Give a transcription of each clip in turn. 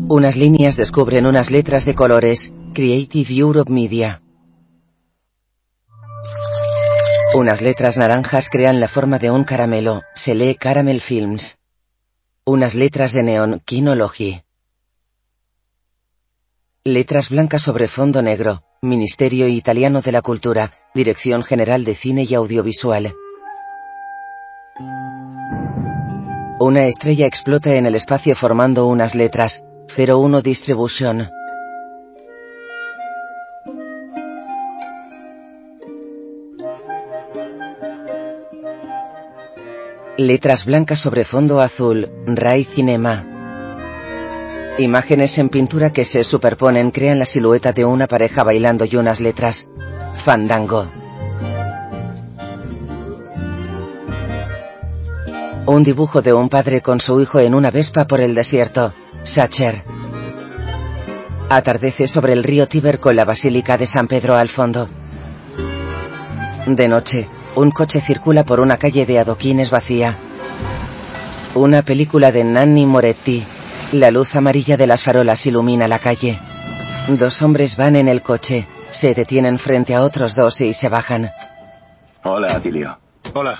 Unas líneas descubren unas letras de colores. Creative Europe Media. Unas letras naranjas crean la forma de un caramelo. Se lee Caramel Films. Unas letras de neón. Kinology. Letras blancas sobre fondo negro. Ministerio Italiano de la Cultura. Dirección General de Cine y Audiovisual. Una estrella explota en el espacio formando unas letras. 01 Distribution. Letras blancas sobre fondo azul. Rai Cinema. Imágenes en pintura que se superponen crean la silueta de una pareja bailando y unas letras. Fandango. Un dibujo de un padre con su hijo en una Vespa por el desierto. Sacher. Atardece sobre el río Tíber con la Basílica de San Pedro al fondo. De noche, un coche circula por una calle de adoquines vacía. Una película de Nanni Moretti. La luz amarilla de las farolas ilumina la calle. Dos hombres van en el coche. Se detienen frente a otros dos y se bajan. Hola, Atilio. Hola.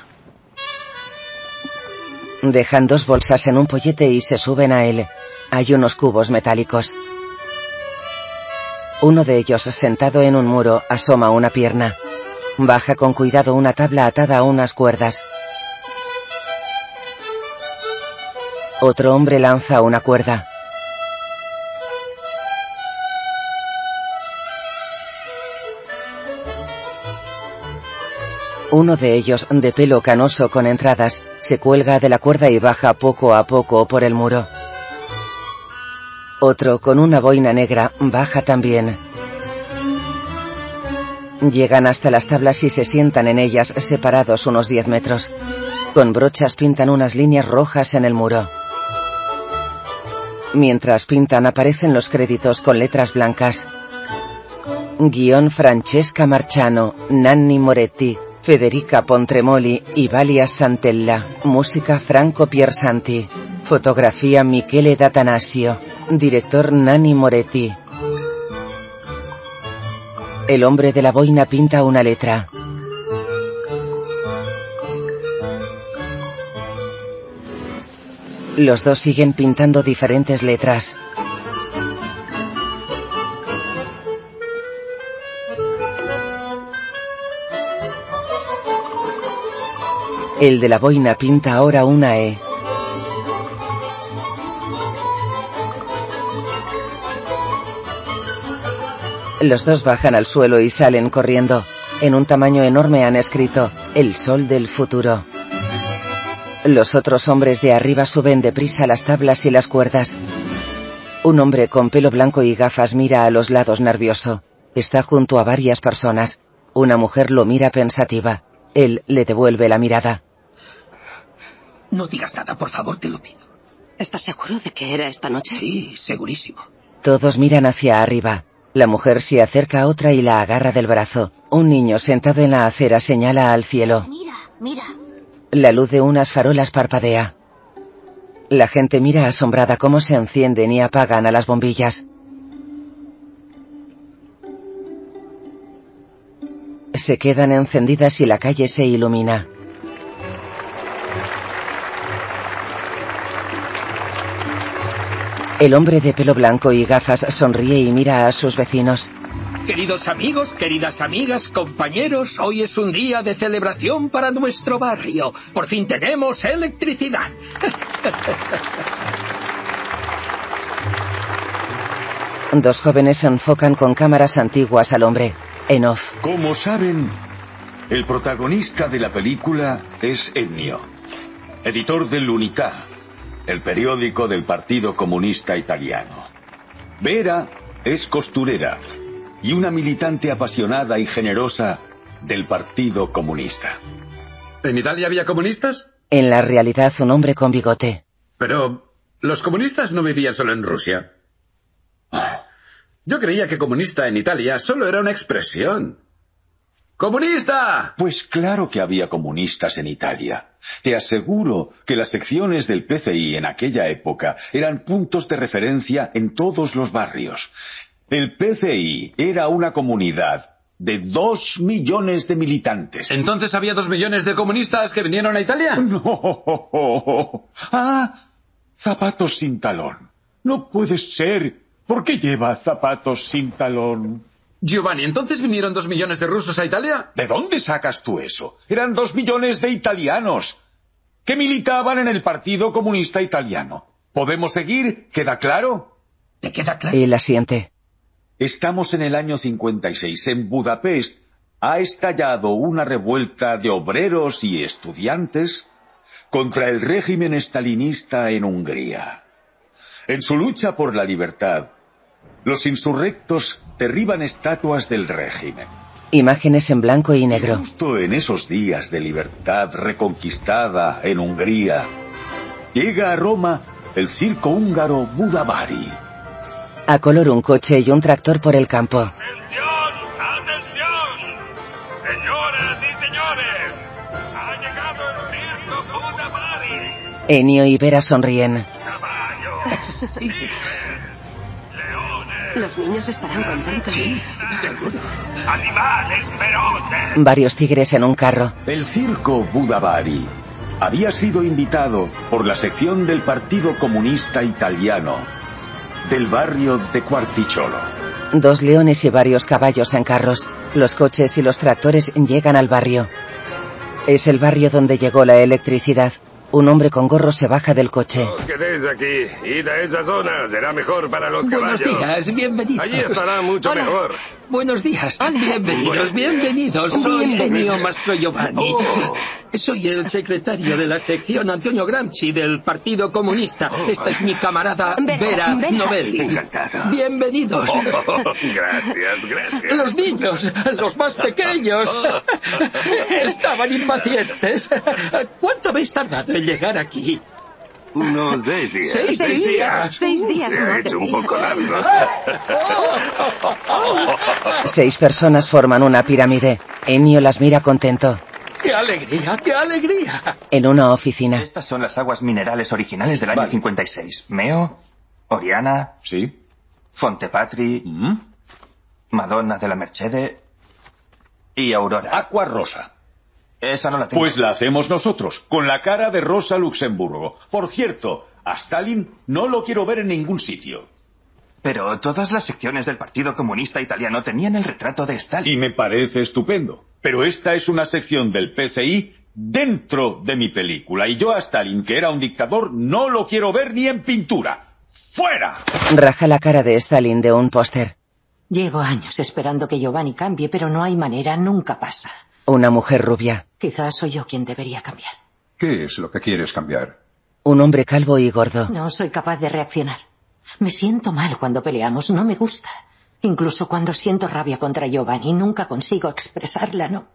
Dejan dos bolsas en un pollete y se suben a él. Hay unos cubos metálicos. Uno de ellos, sentado en un muro, asoma una pierna. Baja con cuidado una tabla atada a unas cuerdas. Otro hombre lanza una cuerda. Uno de ellos, de pelo canoso con entradas, se cuelga de la cuerda y baja poco a poco por el muro. Otro, con una boina negra, baja también. Llegan hasta las tablas y se sientan en ellas, separados unos 10 metros. Con brochas pintan unas líneas rojas en el muro. Mientras pintan aparecen los créditos con letras blancas. Guión Francesca Marciano, Nanni Moretti, Federica Pontremoli y Valia Santella. Música Franco Piersanti. Fotografía Michele D'Atanasio. Director Nanni Moretti. El hombre de la boina pinta una letra. Los dos siguen pintando diferentes letras. El de la boina pinta ahora una E. Los dos bajan al suelo y salen corriendo. En un tamaño enorme han escrito: El sol del futuro. Los otros hombres de arriba suben deprisa las tablas y las cuerdas. Un hombre con pelo blanco y gafas mira a los lados nervioso. Está junto a varias personas. Una mujer lo mira pensativa. Él le devuelve la mirada. No digas nada, por favor, te lo pido. ¿Estás seguro de que era esta noche? Sí, segurísimo. Todos miran hacia arriba. La mujer se acerca a otra y la agarra del brazo. Un niño sentado en la acera señala al cielo. Mira, mira. La luz de unas farolas parpadea. La gente mira asombrada cómo se encienden y apagan a las bombillas. Se quedan encendidas y la calle se ilumina. El hombre de pelo blanco y gafas sonríe y mira a sus vecinos. Queridos amigos, queridas amigas, compañeros, hoy es un día de celebración para nuestro barrio. Por fin tenemos electricidad. Dos jóvenes enfocan con cámaras antiguas al hombre. En off. Como saben, el protagonista de la película es Ennio, editor dell'Unità, el periódico del Partido Comunista Italiano. Vera es costurera y una militante apasionada y generosa del Partido Comunista. ¿En Italia había comunistas? En la realidad, un hombre con bigote. Pero los comunistas no vivían solo en Rusia. Yo creía que comunista en Italia solo era una expresión. ¡Comunista! Pues claro que había comunistas en Italia. Te aseguro que las secciones del PCI en aquella época eran puntos de referencia en todos los barrios. El PCI era una comunidad de 2 millones de militantes. ¿Entonces había 2 millones de comunistas que vinieron a Italia? No. Ah, zapatos sin talón. No puede ser. ¿Por qué lleva zapatos sin talón? Giovanni, ¿entonces vinieron 2 millones de rusos a Italia? ¿De dónde sacas tú eso? Eran 2 millones de italianos que militaban en el Partido Comunista Italiano. ¿Podemos seguir? ¿Queda claro? ¿Te queda claro? Él asiente. Estamos en el año 56. En Budapest ha estallado una revuelta de obreros y estudiantes contra el régimen estalinista en Hungría. En su lucha por la libertad, los insurrectos derriban estatuas del régimen. Imágenes en blanco y negro. Justo en esos días de libertad reconquistada en Hungría, llega a Roma el circo húngaro Budavari. A color un coche y un tractor por el campo. ¡Atención! ¡Atención! Señoras y señores, ha llegado el circo Budavari. Ennio y Vera sonríen. Caballos, Sí, tigres, leones, Los niños estarán contentos. sí, seguro. animales feroces. Varios tigres en un carro. El circo Budavari había sido invitado por la sección del Partido Comunista Italiano del barrio de Quarticciolo. 2 leones y varios caballos en carros. Los coches y los tractores llegan al barrio. Es el barrio donde llegó la electricidad. Un hombre con gorro se baja del coche. Os quedéis aquí. Id a esa zona. Será mejor para los Buenos caballos. días, bienvenidos. Allí estará mucho Hola. mejor. Buenos días. Bienvenidos, Buenos días. bienvenidos. Soy Bienvenidos. Ennio Mastro Giovanni. Soy el secretario de la sección Antonio Gramsci del Partido Comunista. Esta es mi camarada Vera Vera. Novelli. Encantado. Bienvenidos. Gracias, gracias. Los niños, los más pequeños, estaban impacientes. ¿Cuánto habéis tardado en llegar aquí? Unos 6 días. 6 días. 6 días, Se ha madre hecho un mía. poco largo. 6 personas forman una pirámide. Ennio las mira contento. ¡Qué alegría, qué alegría! En una oficina. Estas son las aguas minerales originales del año Vale. 56. Meo, Oriana, ¿Sí? Fontepatri, ¿Mm? Madonna de la Mercede y Aurora. Aqua Rosa. Esa no la tengo. Pues la hacemos nosotros, con la cara de Rosa Luxemburgo. Por cierto, a Stalin no lo quiero ver en ningún sitio. Pero todas las secciones del Partido Comunista Italiano tenían el retrato de Stalin. Y me parece estupendo. Pero esta es una sección del PCI dentro de mi película. Y yo a Stalin, que era un dictador, no lo quiero ver ni en pintura. ¡Fuera! Raja la cara de Stalin de un póster. Llevo años esperando que Giovanni cambie, pero no hay manera, nunca pasa. Una mujer rubia. Quizás soy yo quien debería cambiar. ¿Qué es lo que quieres cambiar? Un hombre calvo y gordo. No soy capaz de reaccionar. Me siento mal cuando peleamos, no me gusta. Incluso cuando siento rabia contra Giovanni, nunca consigo expresarla, no.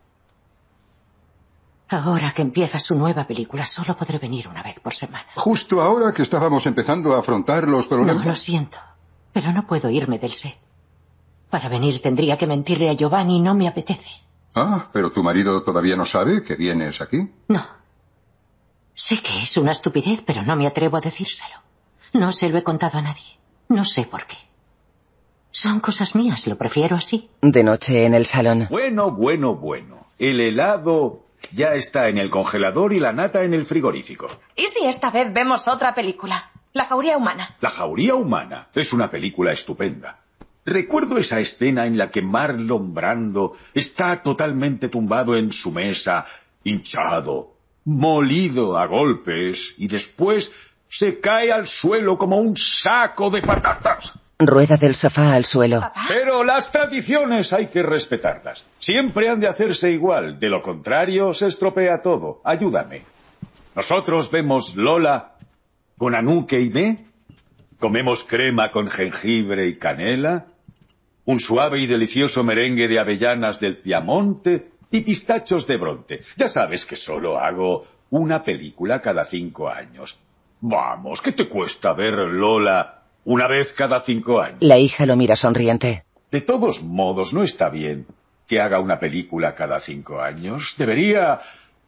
Ahora que empieza su nueva película, solo podré venir una vez por semana. Justo ahora que estábamos empezando a afrontar los No, problemas. lo siento, pero no puedo irme del set. Para venir tendría que mentirle a Giovanni y no me apetece. Ah, pero tu marido todavía no sabe que vienes aquí. No. Sé que es una estupidez, pero no me atrevo a decírselo. No se lo he contado a nadie. No sé por qué. Son cosas mías, lo prefiero así. De noche en el salón. Bueno, bueno, bueno. El helado ya está en el congelador y la nata en el frigorífico. ¿Y si esta vez vemos otra película? La jauría humana. La jauría humana es una película estupenda. Recuerdo esa escena en la que Marlon Brando está totalmente tumbado en su mesa, hinchado, molido a golpes, y después se cae al suelo como un saco de patatas. Rueda del sofá al suelo. Pero las tradiciones hay que respetarlas. Siempre han de hacerse igual. De lo contrario, se estropea todo. Ayúdame. Nosotros vemos Lola con Anuque y Me. Comemos crema con jengibre y canela. Un suave y delicioso merengue de avellanas del Piamonte y pistachos de Bronte. Ya sabes que solo hago una película cada 5 años. Vamos, ¿qué te cuesta ver Lola una vez cada 5 años? La hija lo mira sonriente. De todos modos, no está bien que haga una película cada 5 años. Debería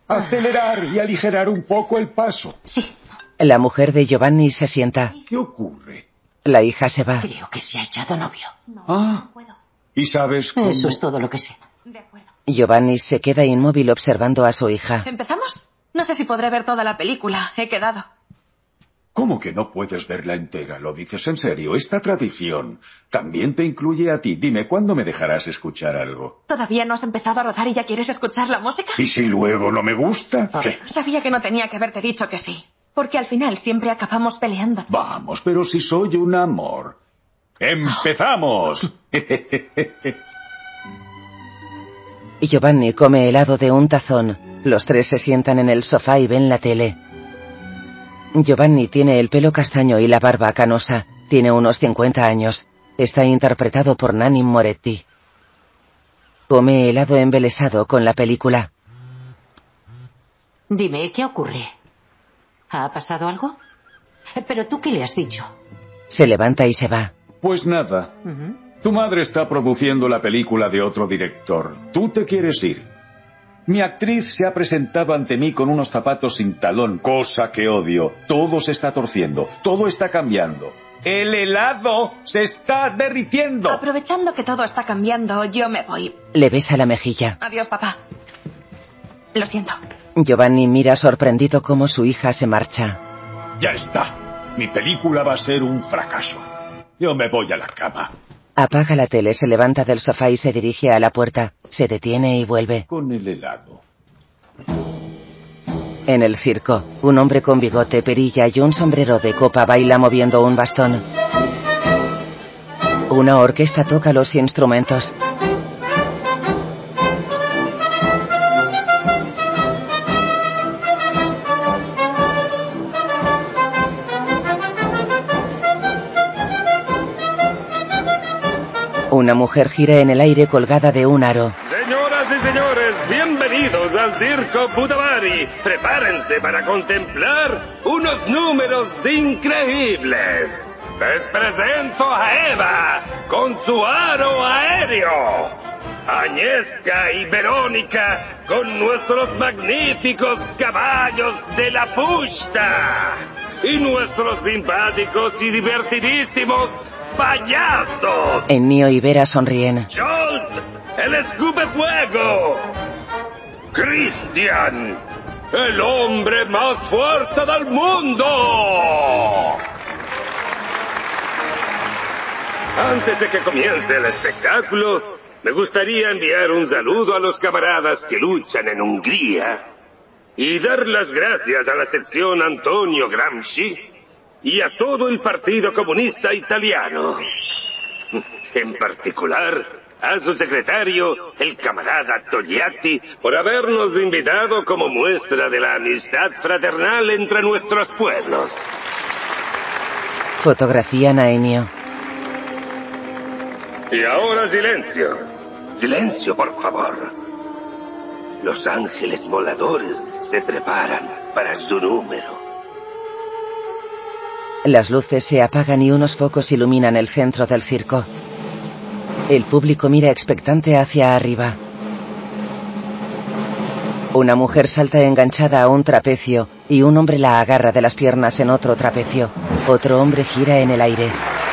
Acelerar y aligerar un poco el paso. Sí. La mujer de Giovanni se sienta. ¿Qué ocurre? La hija se va. Creo que se ha echado novio. ¿Y sabes cómo? Eso es todo lo que sé. De acuerdo. Giovanni se queda inmóvil observando a su hija. ¿Empezamos? No sé si podré ver toda la película. He quedado. ¿Cómo que no puedes verla entera? ¿Lo dices en serio? Esta tradición también te incluye a ti. Dime, ¿cuándo me dejarás escuchar algo? ¿Todavía no has empezado a rodar y ya quieres escuchar la música? ¿Y si luego no me gusta? ¿Qué? Sabía que no tenía que haberte dicho que sí. Porque al final siempre acabamos peleándonos. Vamos, pero si soy un amor. ¡Empezamos! Giovanni come helado de un tazón. Los tres se sientan en el sofá y ven la tele. Giovanni tiene el pelo castaño y la barba canosa. Tiene unos 50 años. Está interpretado por Nanni Moretti. Come helado embelesado con la película. Dime, ¿qué ocurre? ¿Ha pasado algo? ¿Pero tú qué le has dicho? Se levanta y se va. Pues nada. Tu madre está produciendo la película de otro director. Tú te quieres ir. Mi actriz se ha presentado ante mí con unos zapatos sin talón, cosa que odio. Todo se está torciendo, todo está cambiando. ¡El helado se está derritiendo! Aprovechando que todo está cambiando, yo me voy. Le besa la mejilla. Adiós, papá. Lo siento. Giovanni mira sorprendido cómo su hija se marcha. Ya está. Mi película va a ser un fracaso. Yo me voy a la cama. Apaga la tele, se levanta del sofá y se dirige a la puerta. Se detiene y vuelve. Con el helado. En el circo, un hombre con bigote, perilla y un sombrero de copa baila moviendo un bastón. Una orquesta toca los instrumentos. Una mujer gira en el aire colgada de un aro. Señoras y señores, bienvenidos al Circo Putavari. Prepárense para contemplar unos números increíbles. Les presento a Eva con su aro aéreo. Agnieszka y Verónica con nuestros magníficos caballos de la pusta. Y nuestros simpáticos y divertidísimos payasos. Ennio y Vera sonríen. Jolt, el escupefuego. Christian, el hombre más fuerte del mundo. Antes de que comience el espectáculo, me gustaría enviar un saludo a los camaradas que luchan en Hungría y dar las gracias a la sección Antonio Gramsci y a todo el Partido Comunista Italiano. En particular, a su secretario, el camarada Togliatti, por habernos invitado como muestra de la amistad fraternal entre nuestros pueblos. Fotografían a Ennio. Y ahora silencio. Silencio, por favor. Los ángeles voladores se preparan para su número. Las luces se apagan y unos focos iluminan el centro del circo. El público mira expectante hacia arriba. Una mujer salta enganchada a un trapecio y un hombre la agarra de las piernas en otro trapecio. Otro hombre gira en el aire.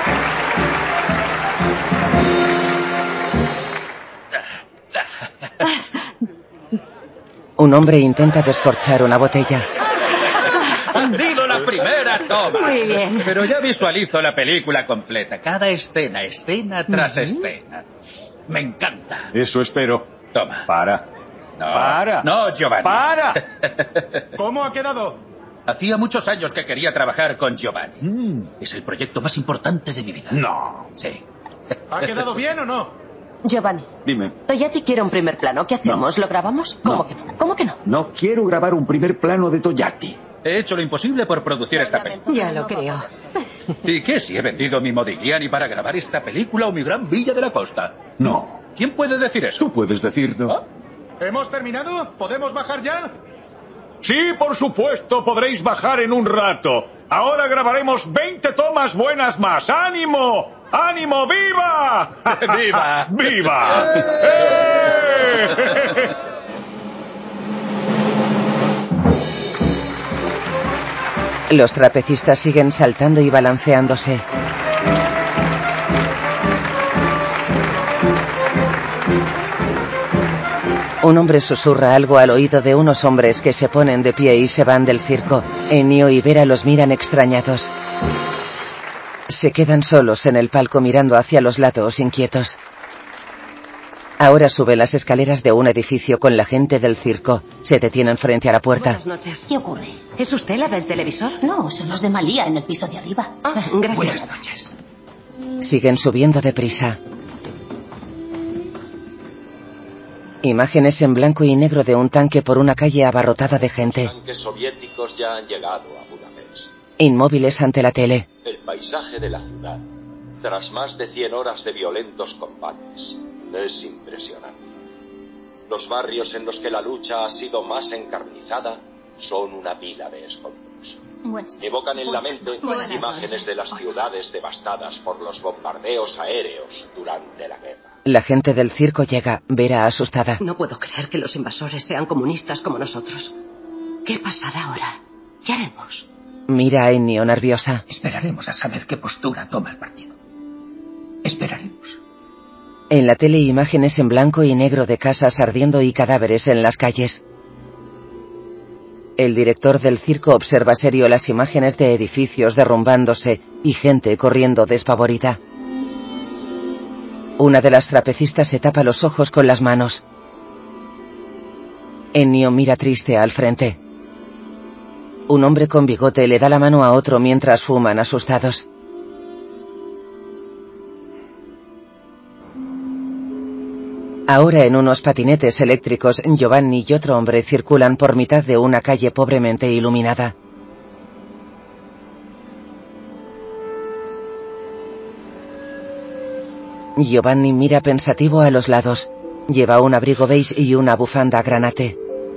Un hombre intenta descorchar una botella. Ha sido la primera toma. Muy bien. Pero ya visualizo la película completa. Cada escena, escena tras escena. Me encanta. Eso espero. Toma. Para. No, Para. No, Giovanni. ¡Para! ¿Cómo ha quedado? Hacía muchos años que quería trabajar con Giovanni. Es el proyecto más importante de mi vida. No. Sí. ¿Ha quedado bien o no? Giovanni, Dime. Togliatti quiere un primer plano. ¿Qué hacemos? ¿Lo grabamos? ¿Cómo que no? ¿Cómo que no? No quiero grabar un primer plano de Togliatti. He hecho lo imposible por producir esta película. Ya lo creo. ¿Y qué si he vendido mi Modigliani para grabar esta película o mi gran Villa de la Costa? No. ¿Quién puede decir eso? Tú puedes decirlo. ¿Ah? ¿Hemos terminado? ¿Podemos bajar ya? Sí, por supuesto, podréis bajar en un rato. Ahora grabaremos 20 tomas buenas más. ¡Ánimo! ¡Ánimo! ¡Viva! ¡Viva! ¡Viva! ¡Eh! Los trapecistas siguen saltando y balanceándose. Un hombre susurra algo al oído de unos hombres que se ponen de pie y se van del circo. Ennio y Vera los miran extrañados. Se quedan solos en el palco mirando hacia los lados inquietos. Ahora sube las escaleras de un edificio con la gente del circo. Se detienen frente a la puerta. Buenas noches. ¿Qué ocurre? ¿Es usted la del televisor? No, son los de Malía en el piso de arriba. Gracias. Buenas noches. Siguen subiendo deprisa. Imágenes en blanco y negro de un tanque por una calle abarrotada de gente. Los tanques soviéticos ya han llegado a Budapest. Inmóviles ante la tele. El paisaje de la ciudad, tras más de 100 horas de violentos combates, es impresionante. Los barrios en los que la lucha ha sido más encarnizada son una pila de escombros. Evocan en la mente imágenes de las ciudades devastadas por los bombardeos aéreos durante la guerra. La gente del circo llega. Vera asustada. No puedo creer que los invasores sean comunistas como nosotros. ¿Qué pasará ahora? ¿Qué haremos? Mira a Ennio nerviosa. Esperaremos a saber qué postura toma el partido. Esperaremos. En la tele imágenes en blanco y negro de casas ardiendo y cadáveres en las calles. El director del circo observa serio las imágenes de edificios derrumbándose y gente corriendo despavorida. Una de las trapecistas se tapa los ojos con las manos. Ennio mira triste al frente. Un hombre con bigote le da la mano a otro mientras fuman asustados. Ahora en unos patinetes eléctricos, Giovanni y otro hombre circulan por mitad de una calle pobremente iluminada. Giovanni mira pensativo a los lados. Lleva un abrigo beige y una bufanda granate.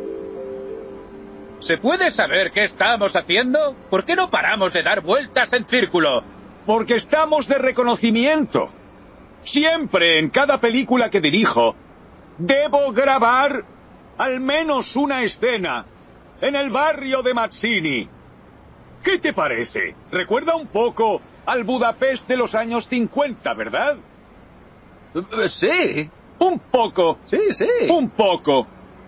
¿Se puede saber qué estamos haciendo? ¿Por qué no paramos de dar vueltas en círculo? Porque estamos de reconocimiento. Siempre, en cada película que dirijo, debo grabar al menos una escena en el barrio de Mazzini. ¿Qué te parece? Recuerda un poco al Budapest de los años 50, ¿verdad? Sí. Un poco. Sí. Un poco.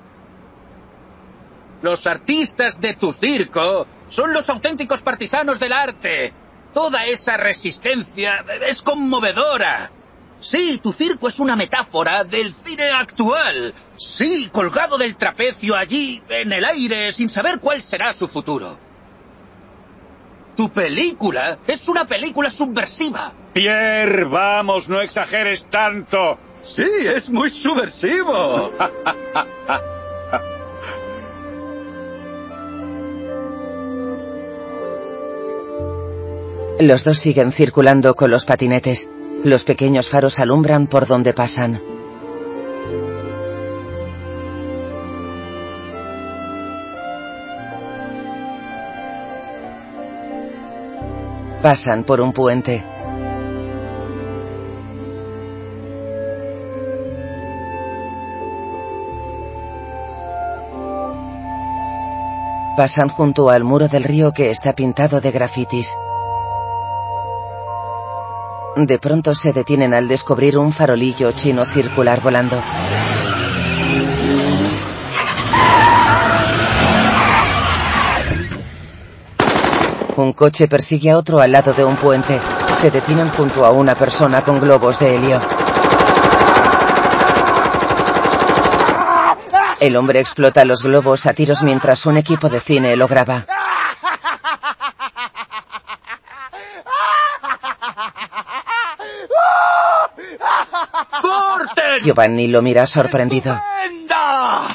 Los artistas de tu circo son los auténticos partisanos del arte. Toda esa resistencia es conmovedora. Sí, tu circo es una metáfora del cine actual. Sí, colgado del trapecio allí, en el aire, sin saber cuál será su futuro. Tu película es una película subversiva. Pierre, vamos, no exageres tanto. Sí, es muy subversivo. Los dos siguen circulando con los patinetes. Los pequeños faros alumbran por donde pasan. Pasan por un puente. Pasan junto al muro del río que está pintado de grafitis. De pronto se detienen al descubrir un farolillo chino circular volando. Un coche persigue a otro al lado de un puente. Se detienen junto a una persona con globos de helio. El hombre explota los globos a tiros mientras un equipo de cine lo graba. ¡Corten! Giovanni lo mira sorprendido. ¡Estupenda!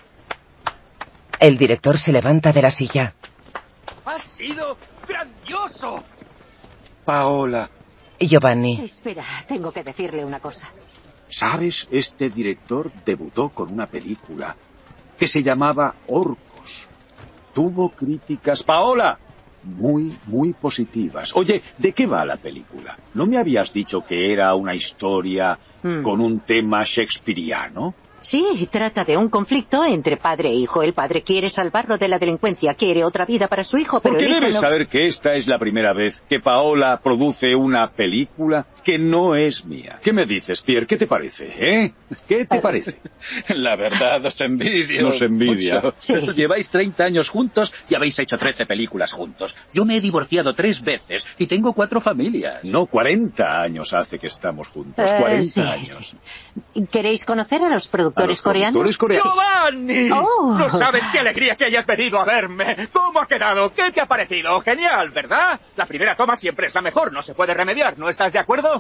El director se levanta de la silla. ¡Ha sido grandioso! Paola. Giovanni. Espera, tengo que decirle una cosa. ¿Sabes? Este director debutó con una película que se llamaba Orcos. Tuvo críticas, Paola, muy positivas. Oye, ¿de qué va la película? ¿No me habías dicho que era una historia con un tema shakespeariano? Sí, trata de un conflicto entre padre e hijo. El padre quiere salvarlo de la delincuencia, quiere otra vida para su hijo, pero Porque el hijo debes no... saber que esta es la primera vez que Paola produce una película que no es mía. ¿Qué me dices, Pierre? ¿Qué te parece, ¿Qué te parece? La verdad, os envidio. Nos envidia. Mucho. Sí. Lleváis 30 años juntos y habéis hecho 13 películas juntos. Yo me he divorciado 3 veces y tengo 4 familias. No, 40 años hace que estamos juntos. 40 sí, años. sí. ¿Queréis conocer a los productores coreanos? ¡Giovanni! Oh. No sabes qué alegría que hayas venido a verme. ¿Cómo ha quedado? ¿Qué te ha parecido? Genial, ¿verdad? La primera toma siempre es la mejor, no se puede remediar, ¿no estás de acuerdo?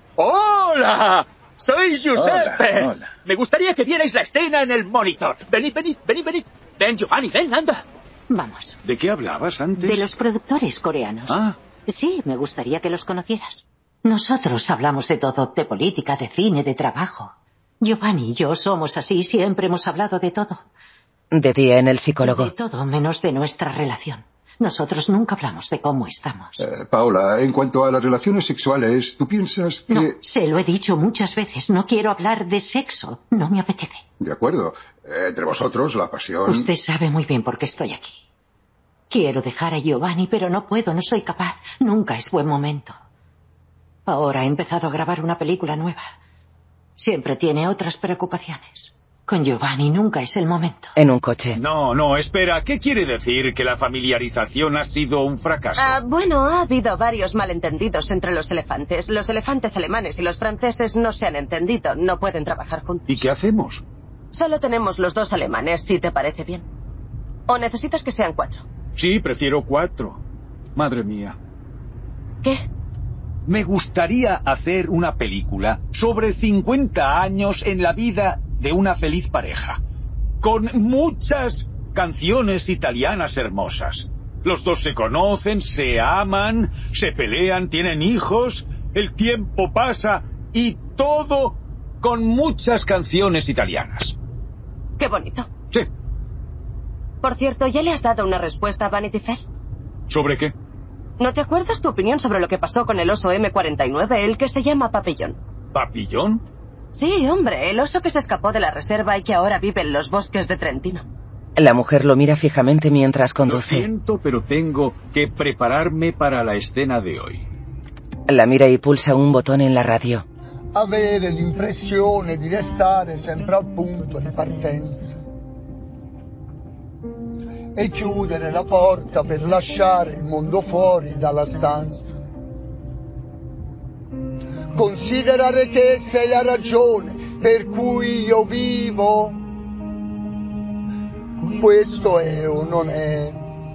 ¡Hola! Soy Giuseppe. Hola. Me gustaría que vierais la escena en el monitor. Venid. Ven, Giovanni, ven, anda. Vamos. ¿De qué hablabas antes? De los productores coreanos. Ah. Sí, me gustaría que los conocieras. Nosotros hablamos de todo, de política, de cine, de trabajo. Giovanni y yo somos así, siempre hemos hablado de todo. De día en el psicólogo. De todo menos de nuestra relación. Nosotros nunca hablamos de cómo estamos. Paola, en cuanto a las relaciones sexuales, ¿tú piensas que...? No, se lo he dicho muchas veces. No quiero hablar de sexo. No me apetece. De acuerdo. Entre vosotros, la pasión... Usted sabe muy bien por qué estoy aquí. Quiero dejar a Giovanni, pero no puedo, no soy capaz. Nunca es buen momento. Ahora he empezado a grabar una película nueva. Siempre tiene otras preocupaciones. Con Giovanni nunca es el momento. En un coche. No, espera. ¿Qué quiere decir que la familiarización ha sido un fracaso? Bueno, ha habido varios malentendidos entre los elefantes. Los elefantes alemanes y los franceses no se han entendido. No pueden trabajar juntos. ¿Y qué hacemos? Solo tenemos los 2 alemanes, si te parece bien. ¿O necesitas que sean 4? Sí, prefiero 4. Madre mía. ¿Qué? Me gustaría hacer una película sobre 50 años en la vida de una feliz pareja, con muchas canciones italianas hermosas. Los dos se conocen, se aman, se pelean, tienen hijos, el tiempo pasa y todo con muchas canciones italianas. Qué bonito. Sí. Por cierto, ¿ya le has dado una respuesta a Vanity Fair? ¿Sobre qué? ¿No te acuerdas tu opinión sobre lo que pasó con el oso M49, el que se llama Papillón? ¿Papillón? Sí, hombre, el oso que se escapó de la reserva y que ahora vive en los bosques de Trentino. La mujer lo mira fijamente mientras Lo conduce. siento, pero tengo que prepararme para la escena de hoy. La mira y pulsa un botón en la radio. Avere l'impressione di restare sempre al punto di partenza e chiudere la porta per lasciare il mondo fuori dalla stanza. Considerare che sei la ragione per cui io vivo. Questo è o non è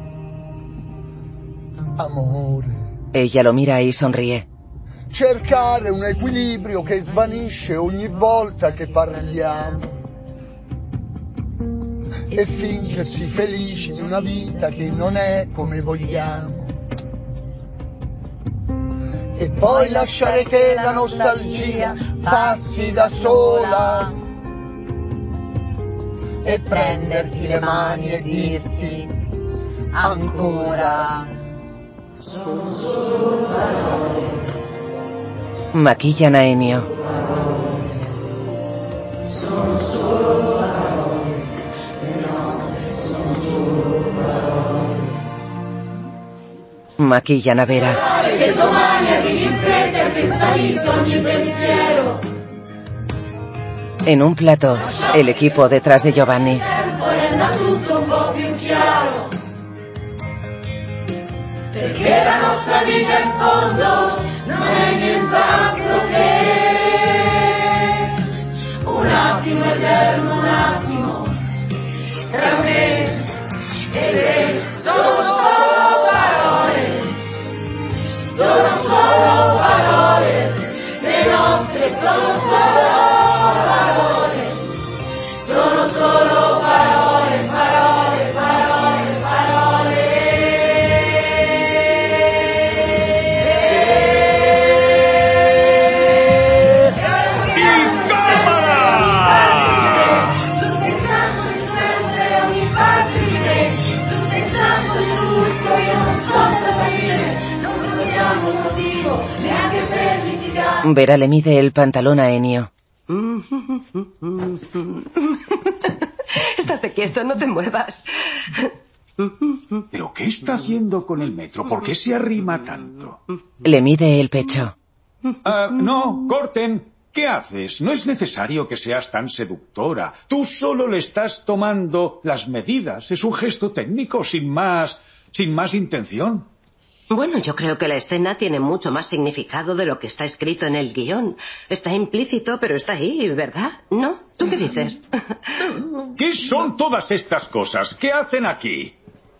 amore. Ella lo mira y sonríe. Cercare un equilibrio che svanisce ogni volta che parliamo e fingersi felici in una vita che non è come vogliamo. E poi lasciare che la nostalgia passi da sola e prenderti le mani e dirti ancora sono solo parole. Maquillan a Ennio. Sono solo parole, le nostre sono solo parole. Maquillan a Vera. Che domani arrivi in fretta e ti sparisce ogni pensiero. En un plató, el equipo detrás de Giovanni. Renda tutto un po' più chiaro. Perché la nostra vita in fondo non è nient'altro che un attimo eterno, un attimo tra me e te. Sono solo parole, sono solo parole, le nostre sono solo parole, sono solo parole, parole, parole, parole. Vera le mide el pantalón a Ennio. Estate quieto, no te muevas. ¿Pero qué está haciendo con el metro? ¿Por qué se arrima tanto? Le mide el pecho. No, corten. ¿Qué haces? No es necesario que seas tan seductora. Tú solo le estás tomando las medidas. Es un gesto técnico, sin más intención. Bueno, yo creo que la escena tiene mucho más significado de lo que está escrito en el guión. Está implícito, pero está ahí, ¿verdad? ¿No? ¿Tú qué dices? ¿Qué son todas estas cosas? ¿Qué hacen aquí?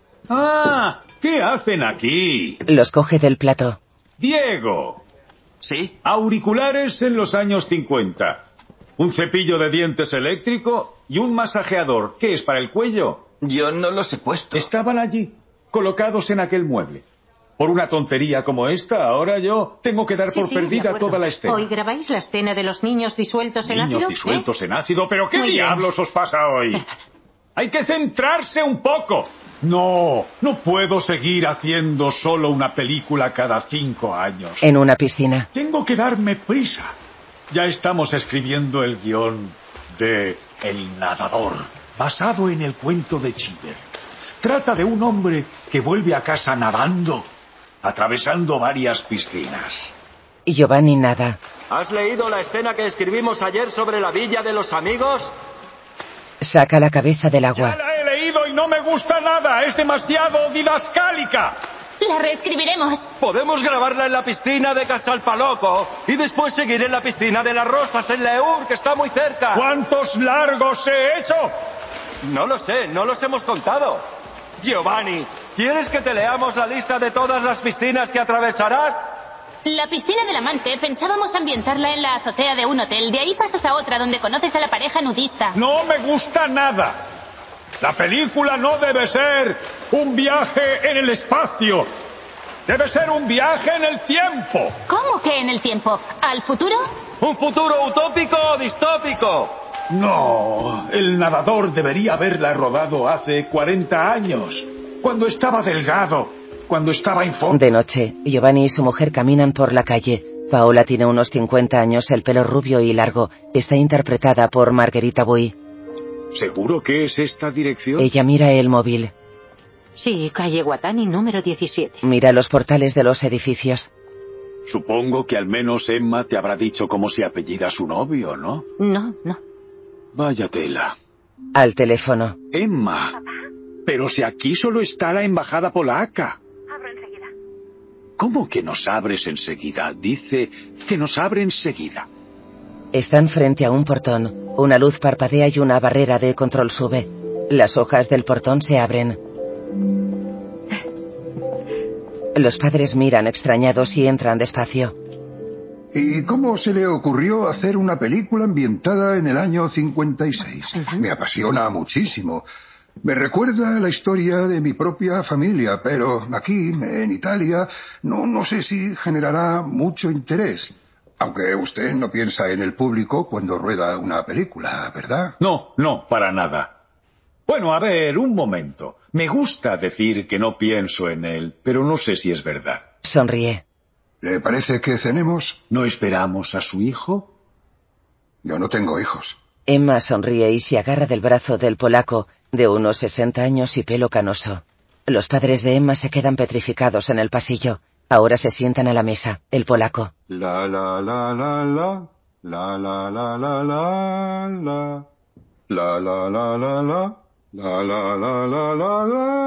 ¿Qué hacen aquí? Los coge del plato. Diego. ¿Sí? Auriculares en los años 50. Un cepillo de dientes eléctrico y un masajeador. ¿Qué es, para el cuello? Yo no los he puesto. Estaban allí, colocados en aquel mueble. Por una tontería como esta, ahora yo tengo que dar por perdida toda la escena. ¿Hoy grabáis la escena de los niños disueltos en ácido? Niños disueltos en ácido, ¿pero qué diablos os pasa hoy? Perdona. Hay que centrarse un poco. No puedo seguir haciendo solo una película cada 5 años. En una piscina. Tengo que darme prisa. Ya estamos escribiendo el guión de El nadador, basado en el cuento de Cheever. Trata de un hombre que vuelve a casa nadando, atravesando varias piscinas. Giovanni nada. ¿Has leído la escena que escribimos ayer sobre la Villa de los Amigos? Saca la cabeza del agua. Ya la he leído y no me gusta nada. Es demasiado didascálica. La reescribiremos. Podemos grabarla en la piscina de Casalpaloco y después seguir en la piscina de las Rosas en Leur, que está muy cerca. ¿Cuántos largos he hecho? No lo sé, no los hemos contado. Giovanni, ¿quieres que te leamos la lista de todas las piscinas que atravesarás? La piscina del amante pensábamos ambientarla en la azotea de un hotel. De ahí pasas a otra donde conoces a la pareja nudista. No me gusta nada. La película no debe ser un viaje en el espacio. Debe ser un viaje en el tiempo. ¿Cómo que en el tiempo? ¿Al futuro? ¿Un futuro utópico o distópico? No, El nadador debería haberla rodado hace 40 años, cuando estaba delgado, cuando estaba en forma. De noche, Giovanni y su mujer caminan por la calle. Paola tiene unos 50 años, el pelo rubio y largo. Está interpretada por Margherita Bui. ¿Seguro que es esta dirección? Ella mira el móvil. Sí, calle Guatani, número 17. Mira los portales de los edificios. Supongo que al menos Emma te habrá dicho cómo se apellida su novio, ¿no? No. Vaya tela. Al teléfono. Emma. Pero si aquí solo está la embajada polaca. Abro enseguida. ¿Cómo que nos abres enseguida? Dice que nos abre enseguida. Están frente a un portón. Una luz parpadea y una barrera de control sube. Las hojas del portón se abren. Los padres miran extrañados y entran despacio. ¿Y cómo se le ocurrió hacer una película ambientada en el año 56? Me apasiona muchísimo. Me recuerda a la historia de mi propia familia, pero aquí, en Italia, no sé si generará mucho interés. Aunque usted no piensa en el público cuando rueda una película, ¿verdad? No, para nada. Bueno, a ver, un momento. Me gusta decir que no pienso en él, pero no sé si es verdad. Sonríe. ¿Le parece que cenemos? ¿No esperamos a su hijo? Yo no tengo hijos. Emma sonríe y se agarra del brazo del polaco, de unos 60 años y pelo canoso. Los padres de Emma se quedan petrificados en el pasillo. Ahora se sientan a la mesa. El polaco. La la la la la, la la la la la la, la la la la la, la la la la la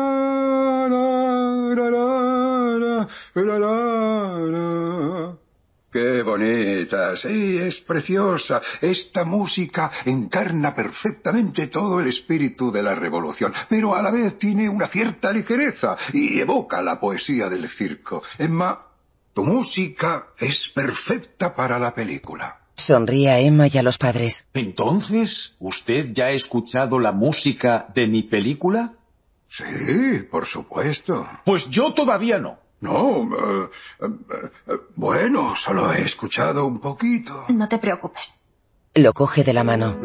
la. ¡Qué bonita! Sí, es preciosa. Esta música encarna perfectamente todo el espíritu de la revolución, pero a la vez tiene una cierta ligereza y evoca la poesía del circo. Emma, tu música es perfecta para la película. Sonríe a Emma y a los padres. Entonces, ¿usted ya ha escuchado la música de mi película? Sí, por supuesto. Pues yo todavía no. No, bueno, solo he escuchado un poquito. No te preocupes. Lo coge de la mano.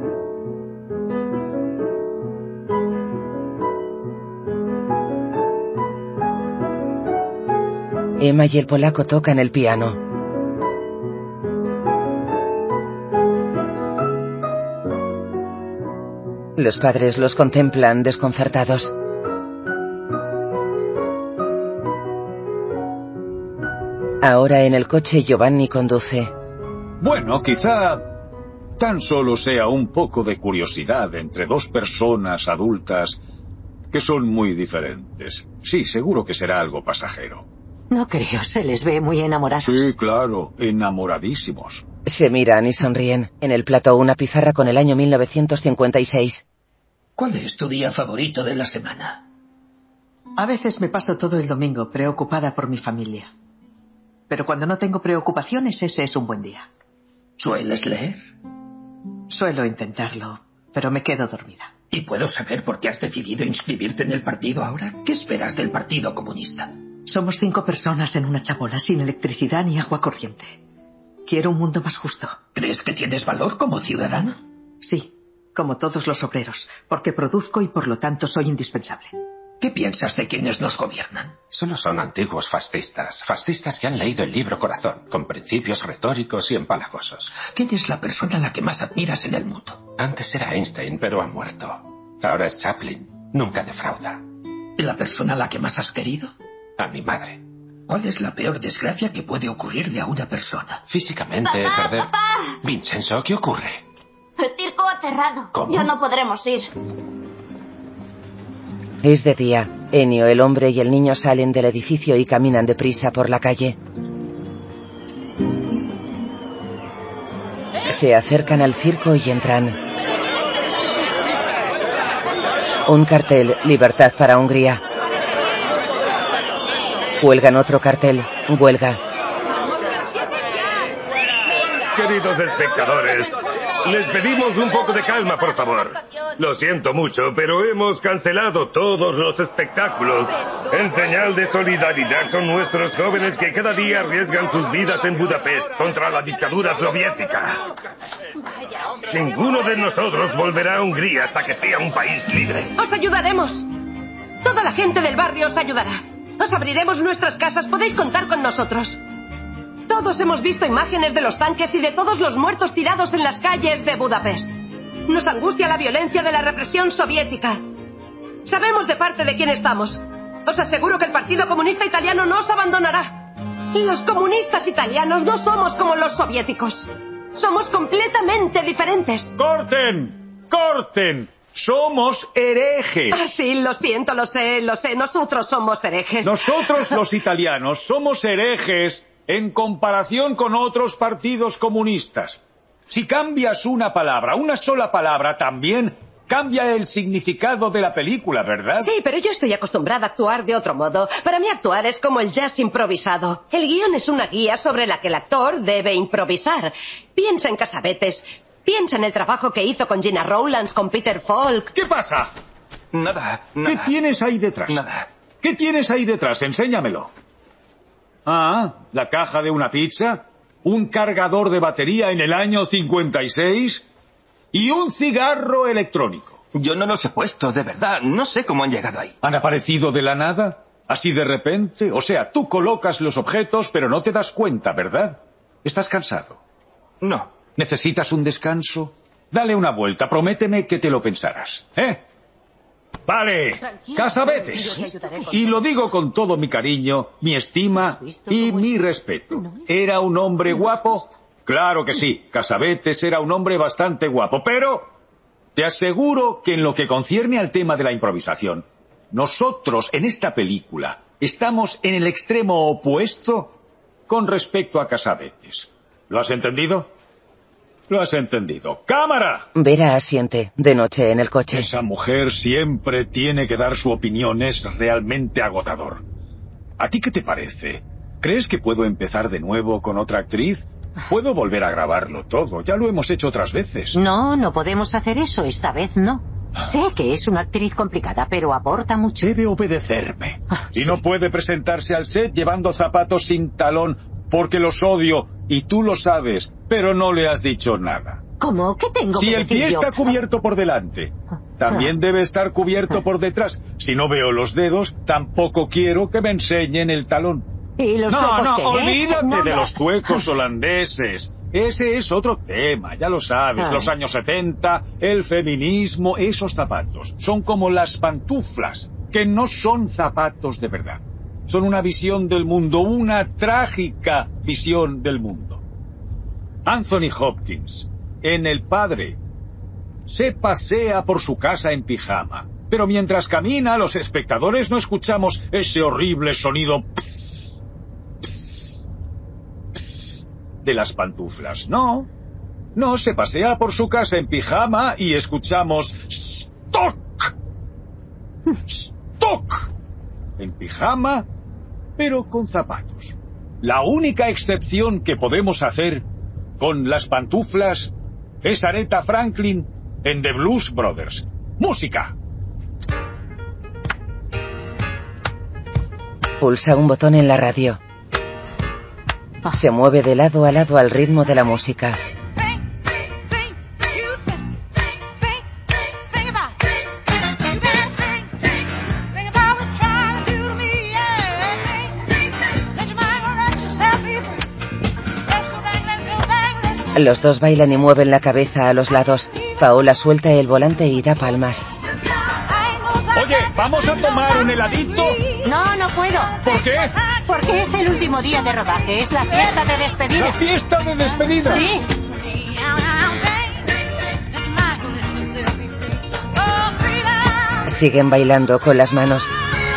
Emma y el polaco tocan el piano. Los padres los contemplan desconcertados. Ahora en el coche Giovanni conduce. Bueno, quizá tan solo sea un poco de curiosidad entre dos personas adultas que son muy diferentes. Sí, seguro que será algo pasajero. No creo, se les ve muy enamorados. Sí, claro, enamoradísimos. Se miran y sonríen. En el plato una pizarra con el año 1956. ¿Cuál es tu día favorito de la semana? A veces me paso todo el domingo preocupada por mi familia. Pero cuando no tengo preocupaciones, ese es un buen día. ¿Sueles leer? Suelo intentarlo, pero me quedo dormida. ¿Y puedo saber por qué has decidido inscribirte en el partido ahora? ¿Qué esperas del Partido Comunista? Somos 5 personas en una chabola sin electricidad ni agua corriente. Quiero un mundo más justo. ¿Crees que tienes valor como ciudadano? Sí, como todos los obreros, porque produzco y por lo tanto soy indispensable. ¿Qué piensas de quienes nos gobiernan? Solo son antiguos fascistas. Fascistas que han leído el libro Corazón, con principios retóricos y empalagosos. ¿Quién es la persona a la que más admiras en el mundo? Antes era Einstein, pero ha muerto. Ahora es Chaplin. Nunca defrauda. ¿Y la persona a la que más has querido? A mi madre. ¿Cuál es la peor desgracia que puede ocurrirle a una persona? Físicamente, perder... ¡Papá! Vincenzo, ¿qué ocurre? El circo ha cerrado. ¿Cómo? Ya no podremos ir. Es de día. Ennio, el hombre y el niño salen del edificio y caminan deprisa por la calle. Se acercan al circo y entran. Un cartel, Libertad para Hungría. Cuelgan otro cartel, huelga. Queridos espectadores, les pedimos un poco de calma, por favor. Lo siento mucho, pero hemos cancelado todos los espectáculos en señal de solidaridad con nuestros jóvenes que cada día arriesgan sus vidas en Budapest contra la dictadura soviética. Ninguno de nosotros volverá a Hungría hasta que sea un país libre. ¡Os ayudaremos! Toda la gente del barrio os ayudará. Os abriremos nuestras casas, podéis contar con nosotros. Todos hemos visto imágenes de los tanques y de todos los muertos tirados en las calles de Budapest. Nos angustia la violencia de la represión soviética. Sabemos de parte de quién estamos. Os aseguro que el Partido Comunista Italiano no os abandonará. Los comunistas italianos no somos como los soviéticos. Somos completamente diferentes. ¡Corten! ¡Corten! Somos herejes. Ah, sí, lo siento, lo sé. Nosotros somos herejes. Nosotros los italianos somos herejes en comparación con otros partidos comunistas. Si cambias una palabra, una sola palabra, también cambia el significado de la película, ¿verdad? Sí, pero yo estoy acostumbrada a actuar de otro modo. Para mí actuar es como el jazz improvisado. El guión es una guía sobre la que el actor debe improvisar. Piensa en Cassavetes. Piensa en el trabajo que hizo con Gina Rowlands, con Peter Falk. ¿Qué pasa? Nada. ¿Qué tienes ahí detrás? Nada. ¿Qué tienes ahí detrás? Enséñamelo. Ah, la caja de una pizza, un cargador de batería en el año 56 y un cigarro electrónico. Yo no los he puesto, de verdad. No sé cómo han llegado ahí. ¿Han aparecido de la nada? ¿Así de repente? O sea, tú colocas los objetos, pero no te das cuenta, ¿verdad? ¿Estás cansado? No. ¿Necesitas un descanso? Dale una vuelta, prométeme que te lo pensarás, ¿eh? Vale, Cassavetes. Y lo digo con todo mi cariño, mi estima y mi respeto. ¿Era un hombre guapo? Claro que sí, Cassavetes era un hombre bastante guapo, pero te aseguro que en lo que concierne al tema de la improvisación, nosotros en esta película estamos en el extremo opuesto con respecto a Cassavetes. ¿Lo has entendido? Lo has entendido. ¡Cámara! Vera asiente, de noche en el coche. Esa mujer siempre tiene que dar su opinión. Es realmente agotador. ¿A ti qué te parece? ¿Crees que puedo empezar de nuevo con otra actriz? Puedo volver a grabarlo todo. Ya lo hemos hecho otras veces. No, no podemos hacer eso. Esta vez no. Sé que es una actriz complicada, pero aporta mucho. Debe obedecerme. Y no puede presentarse al set llevando zapatos sin talón porque los odio. Y tú lo sabes, pero no le has dicho nada. ¿Cómo? ¿Qué tengo que decir yo? Si el pie está cubierto por delante, también debe estar cubierto por detrás. Si no veo los dedos, tampoco quiero que me enseñen el talón. ¿Y los suecos qué? Olvídate de los tuecos holandeses. Ese es otro tema, ya lo sabes. Los años 70, el feminismo, esos zapatos. Son como las pantuflas, que no son zapatos de verdad. Son una visión del mundo, una trágica visión del mundo. Anthony Hopkins, en El Padre, se pasea por su casa en pijama. Pero mientras camina, los espectadores no escuchamos ese horrible sonido pss, pss, pss, de las pantuflas. No, se pasea por su casa en pijama y escuchamos stock, stock, en pijama, pero con zapatos. La única excepción que podemos hacer con las pantuflas es Aretha Franklin en The Blues Brothers. ¡Música! Pulsa un botón en la radio. Se mueve de lado a lado al ritmo de la música. Los dos bailan y mueven la cabeza a los lados. Paola suelta el volante y da palmas. Oye, ¿vamos a tomar un heladito? No puedo. ¿Por qué? Porque es el último día de rodaje, es la fiesta de despedida. ¿La fiesta de despedida? Sí. Siguen bailando con las manos.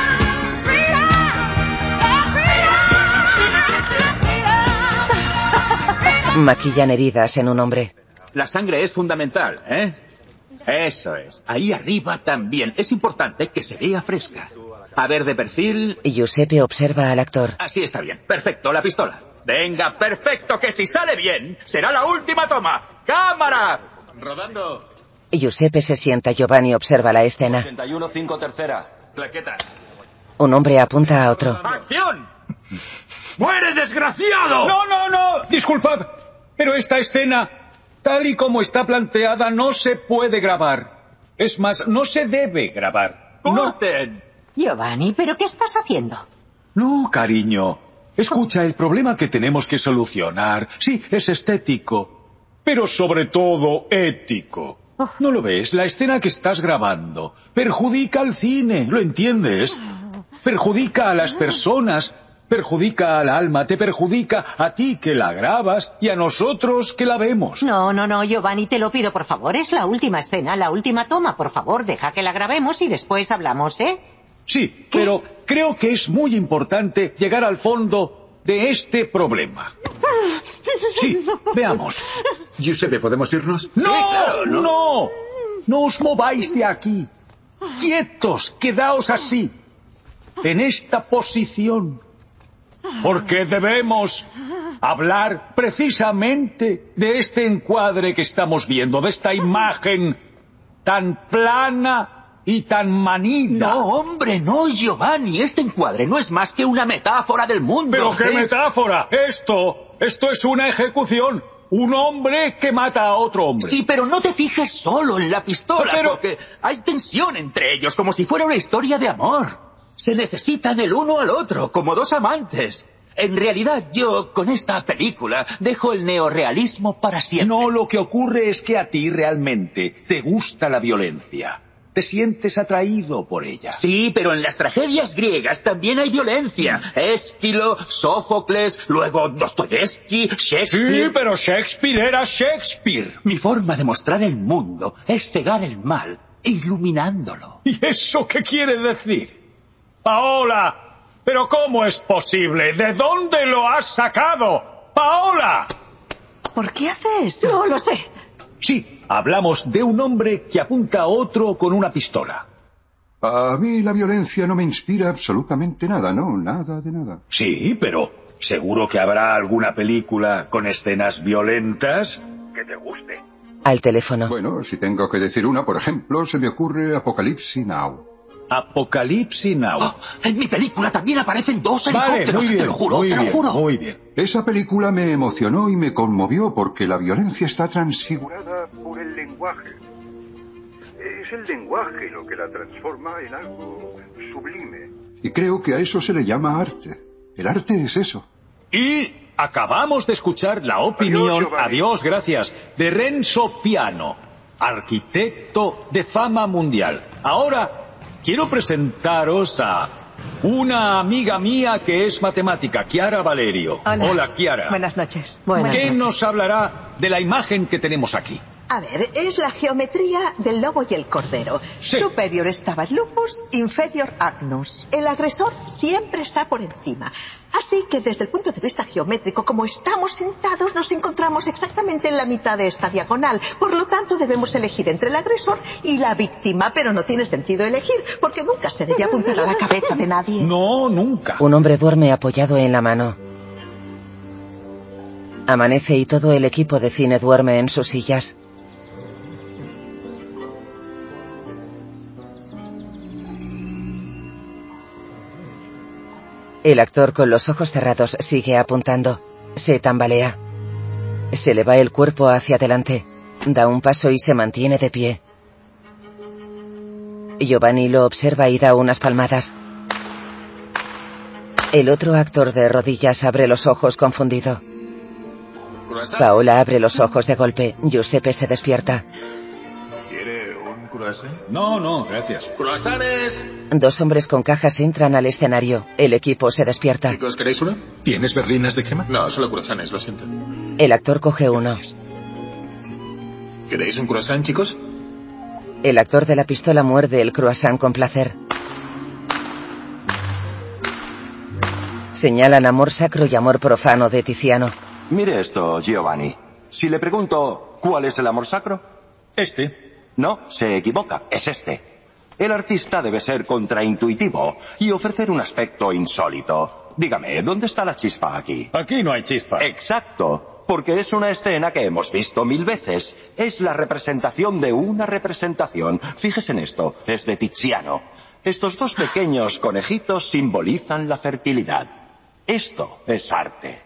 Maquillan heridas en un hombre. La sangre es fundamental, ¿eh? Eso es. Ahí arriba también. Es importante que se vea fresca. A ver, de perfil... Giuseppe observa al actor. Así está bien. Perfecto, la pistola. Venga, perfecto, que si sale bien, será la última toma. ¡Cámara! Rodando. Giuseppe se sienta. Giovanni observa la escena. 81-5 tercera. Claqueta. Un hombre apunta a otro. ¡Acción! ¡Muere, desgraciado! No. Disculpad, pero esta escena, tal y como está planteada, no se puede grabar. Es más, no se debe grabar. ¡Corten! Giovanni, ¿pero qué estás haciendo? No, cariño. Escucha, el problema que tenemos que solucionar, sí, es estético, pero sobre todo ético. ¿No lo ves? La escena que estás grabando perjudica al cine, ¿lo entiendes? Perjudica a las personas, perjudica al alma, te perjudica a ti que la grabas y a nosotros que la vemos. No, Giovanni, te lo pido, por favor. Es la última escena, la última toma. Por favor, deja que la grabemos y después hablamos, ¿eh? Sí, pero creo que es muy importante llegar al fondo de este problema. Sí, veamos. Giuseppe, ¿podemos irnos? ¡No! Sí, claro, ¡No! ¡No os mováis de aquí! ¡Quietos! ¡Quedaos así! En esta posición. Porque debemos hablar precisamente de este encuadre que estamos viendo, de esta imagen tan plana y tan manida. No, hombre, no, Giovanni. Este encuadre no es más que una metáfora del mundo. ¿Pero qué metáfora? Esto es una ejecución. Un hombre que mata a otro hombre. Sí, pero no te fijes solo en la pistola, porque hay tensión entre ellos, como si fuera una historia de amor. Se necesitan el uno al otro, como dos amantes. En realidad, yo, con esta película, dejo el neorrealismo para siempre. No, lo que ocurre es que a ti realmente te gusta la violencia. Te sientes atraído por ella. Sí, pero en las tragedias griegas también hay violencia. Ésquilo, Sófocles, luego Dostoyevsky, Shakespeare. Sí, pero Shakespeare era Shakespeare. Mi forma de mostrar el mundo es cegar el mal, iluminándolo. ¿Y eso qué quiere decir? Paola, ¿pero cómo es posible? ¿De dónde lo has sacado? ¡Paola! ¿Por qué hace eso? No lo sé. Sí, hablamos de un hombre que apunta a otro con una pistola. A mí la violencia no me inspira absolutamente nada, no, nada de nada. Sí, pero seguro que habrá alguna película con escenas violentas que te guste. Al teléfono. Bueno, si tengo que decir una, por ejemplo, se me ocurre Apocalipsis Now. Apocalipsis Now. Oh, en mi película también aparecen dos helicópteros, muy bien, te lo juro, muy te lo bien, juro. Muy bien. Esa película me emocionó y me conmovió porque la violencia está transfigurada por el lenguaje. Es el lenguaje lo que la transforma en algo sublime. Y creo que a eso se le llama arte. El arte es eso. Y acabamos de escuchar la opinión, adiós, gracias, de Renzo Piano, arquitecto de fama mundial. Ahora quiero presentaros a una amiga mía que es matemática, Chiara Valerio. Hola, Chiara. Buenas noches. ¿Qué nos hablará de la imagen que tenemos aquí? A ver, es la geometría del lobo y el cordero. Sí. Superior stabat lupus, inferior agnus. El agresor siempre está por encima. Así que desde el punto de vista geométrico, como estamos sentados, nos encontramos exactamente en la mitad de esta diagonal. Por lo tanto, debemos elegir entre el agresor y la víctima, pero no tiene sentido elegir, porque nunca se debe apuntar a la cabeza de nadie. No, nunca. Un hombre duerme apoyado en la mano. Amanece y todo el equipo de cine duerme en sus sillas. El actor con los ojos cerrados sigue apuntando. Se tambalea. Se le va el cuerpo hacia adelante. Da un paso y se mantiene de pie. Giovanni lo observa y da unas palmadas. El otro actor de rodillas abre los ojos confundido. Paola abre los ojos de golpe. Giuseppe se despierta. ¿Quiere un croissant? No, gracias. ¡Croissants! Dos hombres con cajas entran al escenario. El equipo se despierta. Chicos, ¿queréis una? ¿Tienes berlinas de crema? No, solo croissants, lo siento. El actor coge uno. ¿Queréis un croissant, chicos? El actor de la pistola muerde el croissant con placer. Señalan amor sacro y amor profano de Tiziano. Mire esto, Giovanni. Si le pregunto, ¿cuál es el amor sacro? Este. No, se equivoca, es este. El artista debe ser contraintuitivo y ofrecer un aspecto insólito. Dígame, ¿dónde está la chispa aquí? Aquí no hay chispa. Exacto, porque es una escena que hemos visto 1000 veces. Es la representación de una representación. Fíjese en esto, es de Tiziano. Estos dos pequeños conejitos simbolizan la fertilidad. Esto es arte.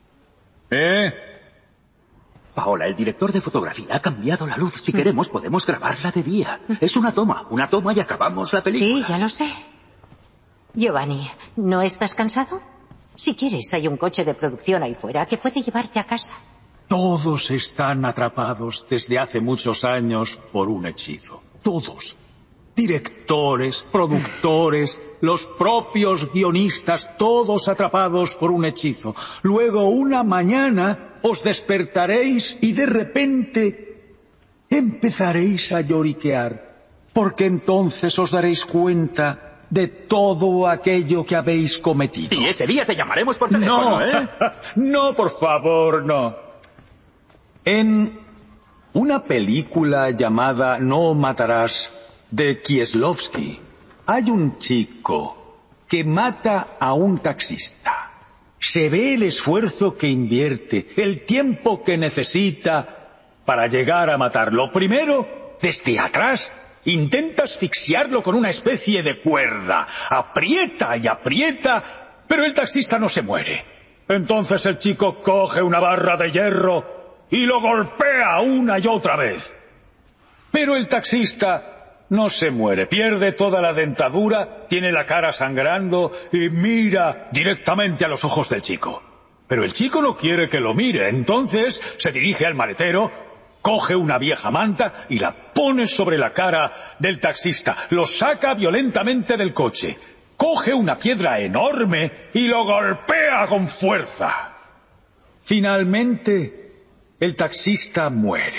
Paola, el director de fotografía ha cambiado la luz. Si queremos, podemos grabarla de día. Es una toma y acabamos la película. Sí, ya lo sé. Giovanni, ¿no estás cansado? Si quieres, hay un coche de producción ahí fuera que puede llevarte a casa. Todos están atrapados desde hace muchos años por un hechizo. Todos. Directores, productores, los propios guionistas, todos atrapados por un hechizo. Luego, una mañana, os despertaréis y de repente empezaréis a lloriquear, porque entonces os daréis cuenta de todo aquello que habéis cometido. Y ese día te llamaremos por teléfono, ¿eh? No, por favor, no. En una película llamada No matarás, de Kieslowski, hay un chico que mata a un taxista. Se ve el esfuerzo que invierte, el tiempo que necesita para llegar a matarlo. Primero, desde atrás, intenta asfixiarlo con una especie de cuerda. Aprieta y aprieta, pero el taxista no se muere. Entonces el chico coge una barra de hierro y lo golpea una y otra vez. Pero el taxista no se muere, pierde toda la dentadura, tiene la cara sangrando y mira directamente a los ojos del chico. Pero el chico no quiere que lo mire, entonces se dirige al maletero, coge una vieja manta y la pone sobre la cara del taxista, lo saca violentamente del coche, coge una piedra enorme y lo golpea con fuerza. Finalmente, el taxista muere.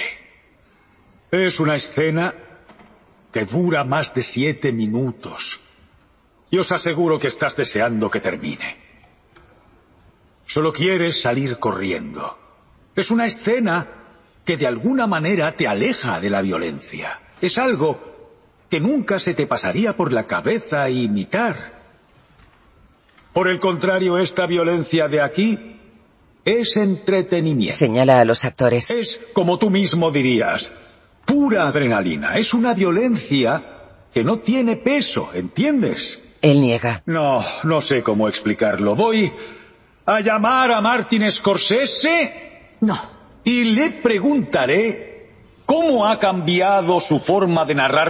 Es una escena que dura más de 7 minutos. Y os aseguro que estás deseando que termine. Solo quieres salir corriendo. Es una escena que de alguna manera te aleja de la violencia. Es algo que nunca se te pasaría por la cabeza imitar. Por el contrario, esta violencia de aquí es entretenimiento. Señala a los actores. Es, como tú mismo dirías, pura adrenalina. Es una violencia que no tiene peso, ¿entiendes? Él niega. No sé cómo explicarlo. Voy a llamar a Martin Scorsese. No. Y le preguntaré cómo ha cambiado su forma de narrar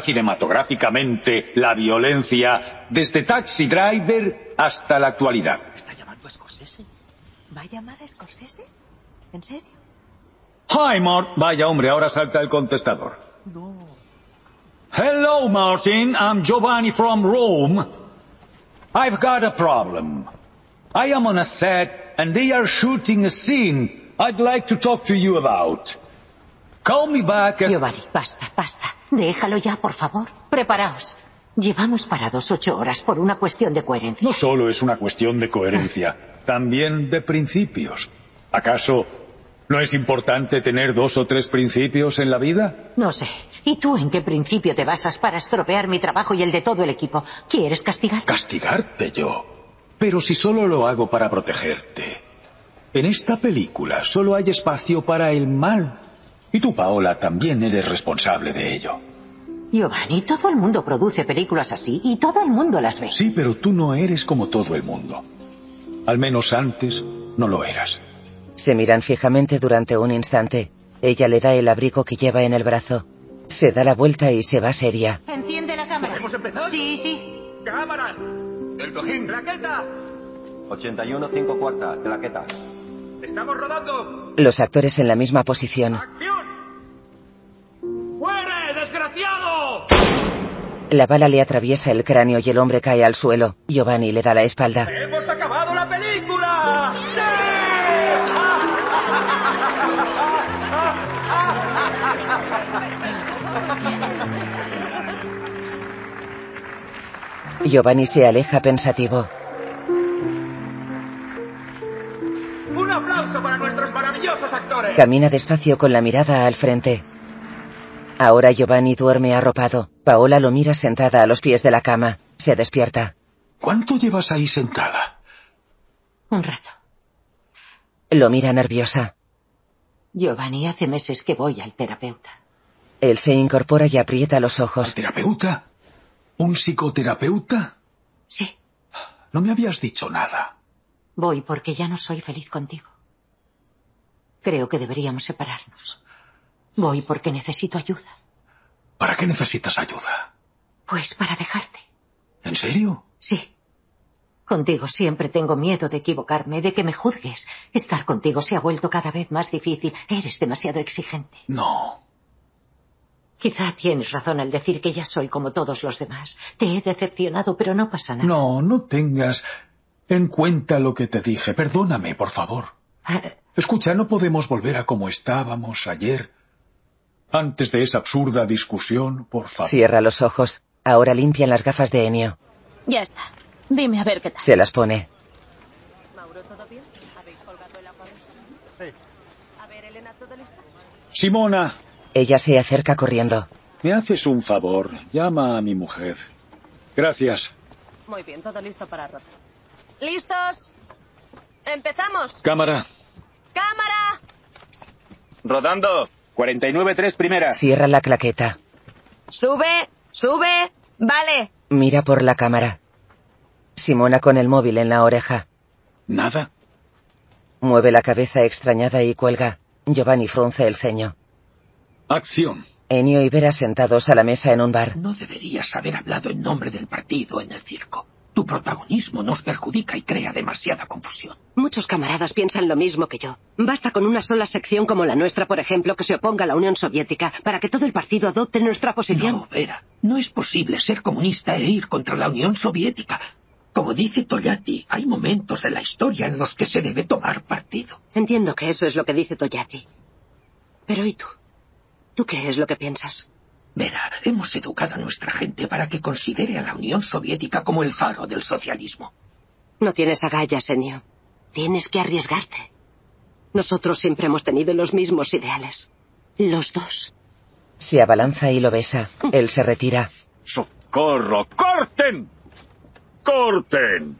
cinematográficamente la violencia desde Taxi Driver hasta la actualidad. Scorsese. ¿Va a llamar a Scorsese? ¿En serio? Hi, Mart. Vaya, hombre, ahora salta el contestador. No. Hello, Martin. I'm Giovanni from Rome. I've got a problem. I am on a set and they are shooting a scene I'd like to talk to you about. Call me back as... Giovanni, basta. Déjalo ya, por favor. Preparaos. Llevamos parados 8 horas por una cuestión de coherencia. No solo es una cuestión de coherencia, también de principios. ¿Acaso no es importante tener 2 o 3 principios en la vida? No sé. ¿Y tú en qué principio te basas para estropear mi trabajo y el de todo el equipo? ¿Quieres castigar? ¿Castigarte yo? Pero si solo lo hago para protegerte. En esta película solo hay espacio para el mal. Y tú, Paola, también eres responsable de ello. Giovanni, todo el mundo produce películas así y todo el mundo las ve. Sí, pero tú no eres como todo el mundo. Al menos antes no lo eras. Se miran fijamente durante un instante. Ella le da el abrigo que lleva en el brazo. Se da la vuelta y se va seria. Enciende la cámara. ¿Podemos empezar? Sí. ¡Cámara! ¡El cojín! ¡Claqueta! 81 5 cuarta, claqueta. ¡Estamos rodando! Los actores en la misma posición. ¡Acción! ¡Muere, desgraciado! La bala le atraviesa el cráneo y el hombre cae al suelo. Giovanni le da la espalda. ¡Hemos acabado la película! ¡Sí! Giovanni se aleja pensativo. ¡Un aplauso para nuestros maravillosos actores! Camina despacio con la mirada al frente. Ahora Giovanni duerme arropado. Paola lo mira sentada a los pies de la cama. Se despierta. ¿Cuánto llevas ahí sentada? Un rato. Lo mira nerviosa. Giovanni, hace meses que voy al terapeuta. Él se incorpora y aprieta los ojos. ¿Al terapeuta? ¿Un psicoterapeuta? Sí. No me habías dicho nada. Voy porque ya no soy feliz contigo. Creo que deberíamos separarnos. Voy porque necesito ayuda. ¿Para qué necesitas ayuda? Pues para dejarte. ¿En serio? Sí. Contigo siempre tengo miedo de equivocarme, de que me juzgues. Estar contigo se ha vuelto cada vez más difícil. Eres demasiado exigente. No. Quizá tienes razón al decir que ya soy como todos los demás. Te he decepcionado, pero no pasa nada. No tengas en cuenta lo que te dije. Perdóname, por favor. Escucha, no podemos volver a como estábamos ayer. Antes de esa absurda discusión, por favor. Cierra los ojos. Ahora limpian las gafas de Ennio. Ya está. Dime a ver qué tal. Se las pone. Mauro, ¿todo bien? ¿Habéis colgado el agua? Sí. A ver, Elena, ¿todo listo? Simona. Ella se acerca corriendo. ¿Me haces un favor? Llama a mi mujer. Gracias. Muy bien, todo listo para rodar. ¿Listos? ¡Empezamos! Cámara. ¡Cámara! Rodando. 49-3 primera. Cierra la claqueta. ¡Sube! ¡Vale! Mira por la cámara. Simona con el móvil en la oreja. ¿Nada? Mueve la cabeza extrañada y cuelga. Giovanni frunce el ceño. Acción. Ennio y Vera sentados a la mesa en un bar. No deberías haber hablado en nombre del partido en el circo. Tu protagonismo nos perjudica y crea demasiada confusión. Muchos camaradas piensan lo mismo que yo. Basta con una sola sección como la nuestra, por ejemplo, que se oponga a la Unión Soviética para que todo el partido adopte nuestra posición. No, Vera, no es posible ser comunista e ir contra la Unión Soviética. Como dice Togliatti, hay momentos en la historia en los que se debe tomar partido. Entiendo que eso es lo que dice Togliatti. Pero ¿y tú? ¿Tú qué es lo que piensas? Vera, hemos educado a nuestra gente para que considere a la Unión Soviética como el faro del socialismo. No tienes agallas, Ennio. Tienes que arriesgarte. Nosotros siempre hemos tenido los mismos ideales. Los dos. Se abalanza y lo besa. Él se retira. ¡Socorro! ¡Corten! ¡Corten!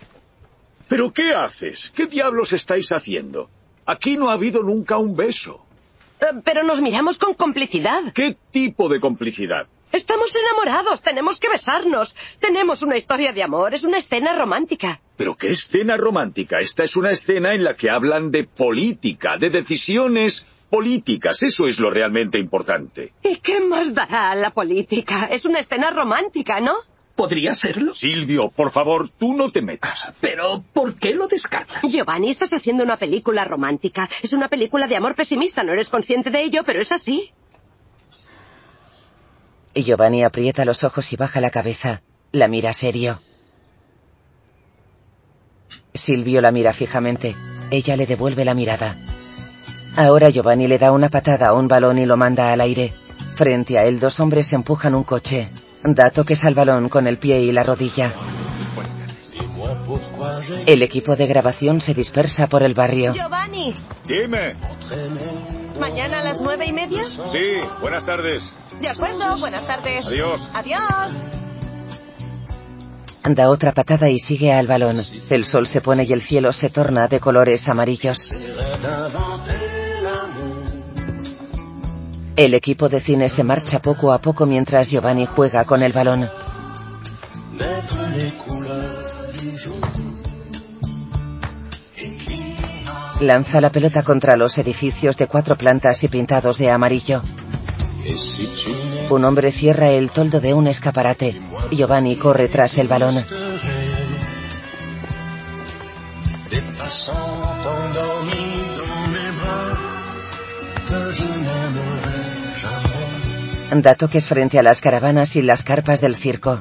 ¿Pero qué haces? ¿Qué diablos estáis haciendo? Aquí no ha habido nunca un beso. Pero nos miramos con complicidad. ¿Qué tipo de complicidad? Estamos enamorados, tenemos que besarnos. Tenemos una historia de amor, es una escena romántica. ¿Pero qué escena romántica? Esta es una escena en la que hablan de política, de decisiones políticas. Eso es lo realmente importante. ¿Y qué más dará la política? Es una escena romántica, ¿no? ¿Podría serlo? Silvio, por favor, tú no te metas. Pero, ¿por qué lo descartas? Giovanni, estás haciendo una película romántica. Es una película de amor pesimista. No eres consciente de ello, pero es así. Giovanni aprieta los ojos y baja la cabeza. La mira serio. Silvio la mira fijamente. Ella le devuelve la mirada. Ahora Giovanni le da una patada a un balón y lo manda al aire. Frente a él, dos hombres empujan un coche. Da toques al balón con el pie y la rodilla. El equipo de grabación se dispersa por el barrio. Giovanni, Dime. ¿mañana a las 9:30? Sí, buenas tardes. De acuerdo, buenas tardes. Adiós. Adiós. Da otra patada y sigue al balón. El sol se pone y el cielo se torna de colores amarillos. El equipo de cine se marcha poco a poco mientras Giovanni juega con el balón. Lanza la pelota contra los edificios de 4 plantas y pintados de amarillo. Un hombre cierra el toldo de un escaparate. Giovanni corre tras el balón. Da toques frente a las caravanas y las carpas del circo.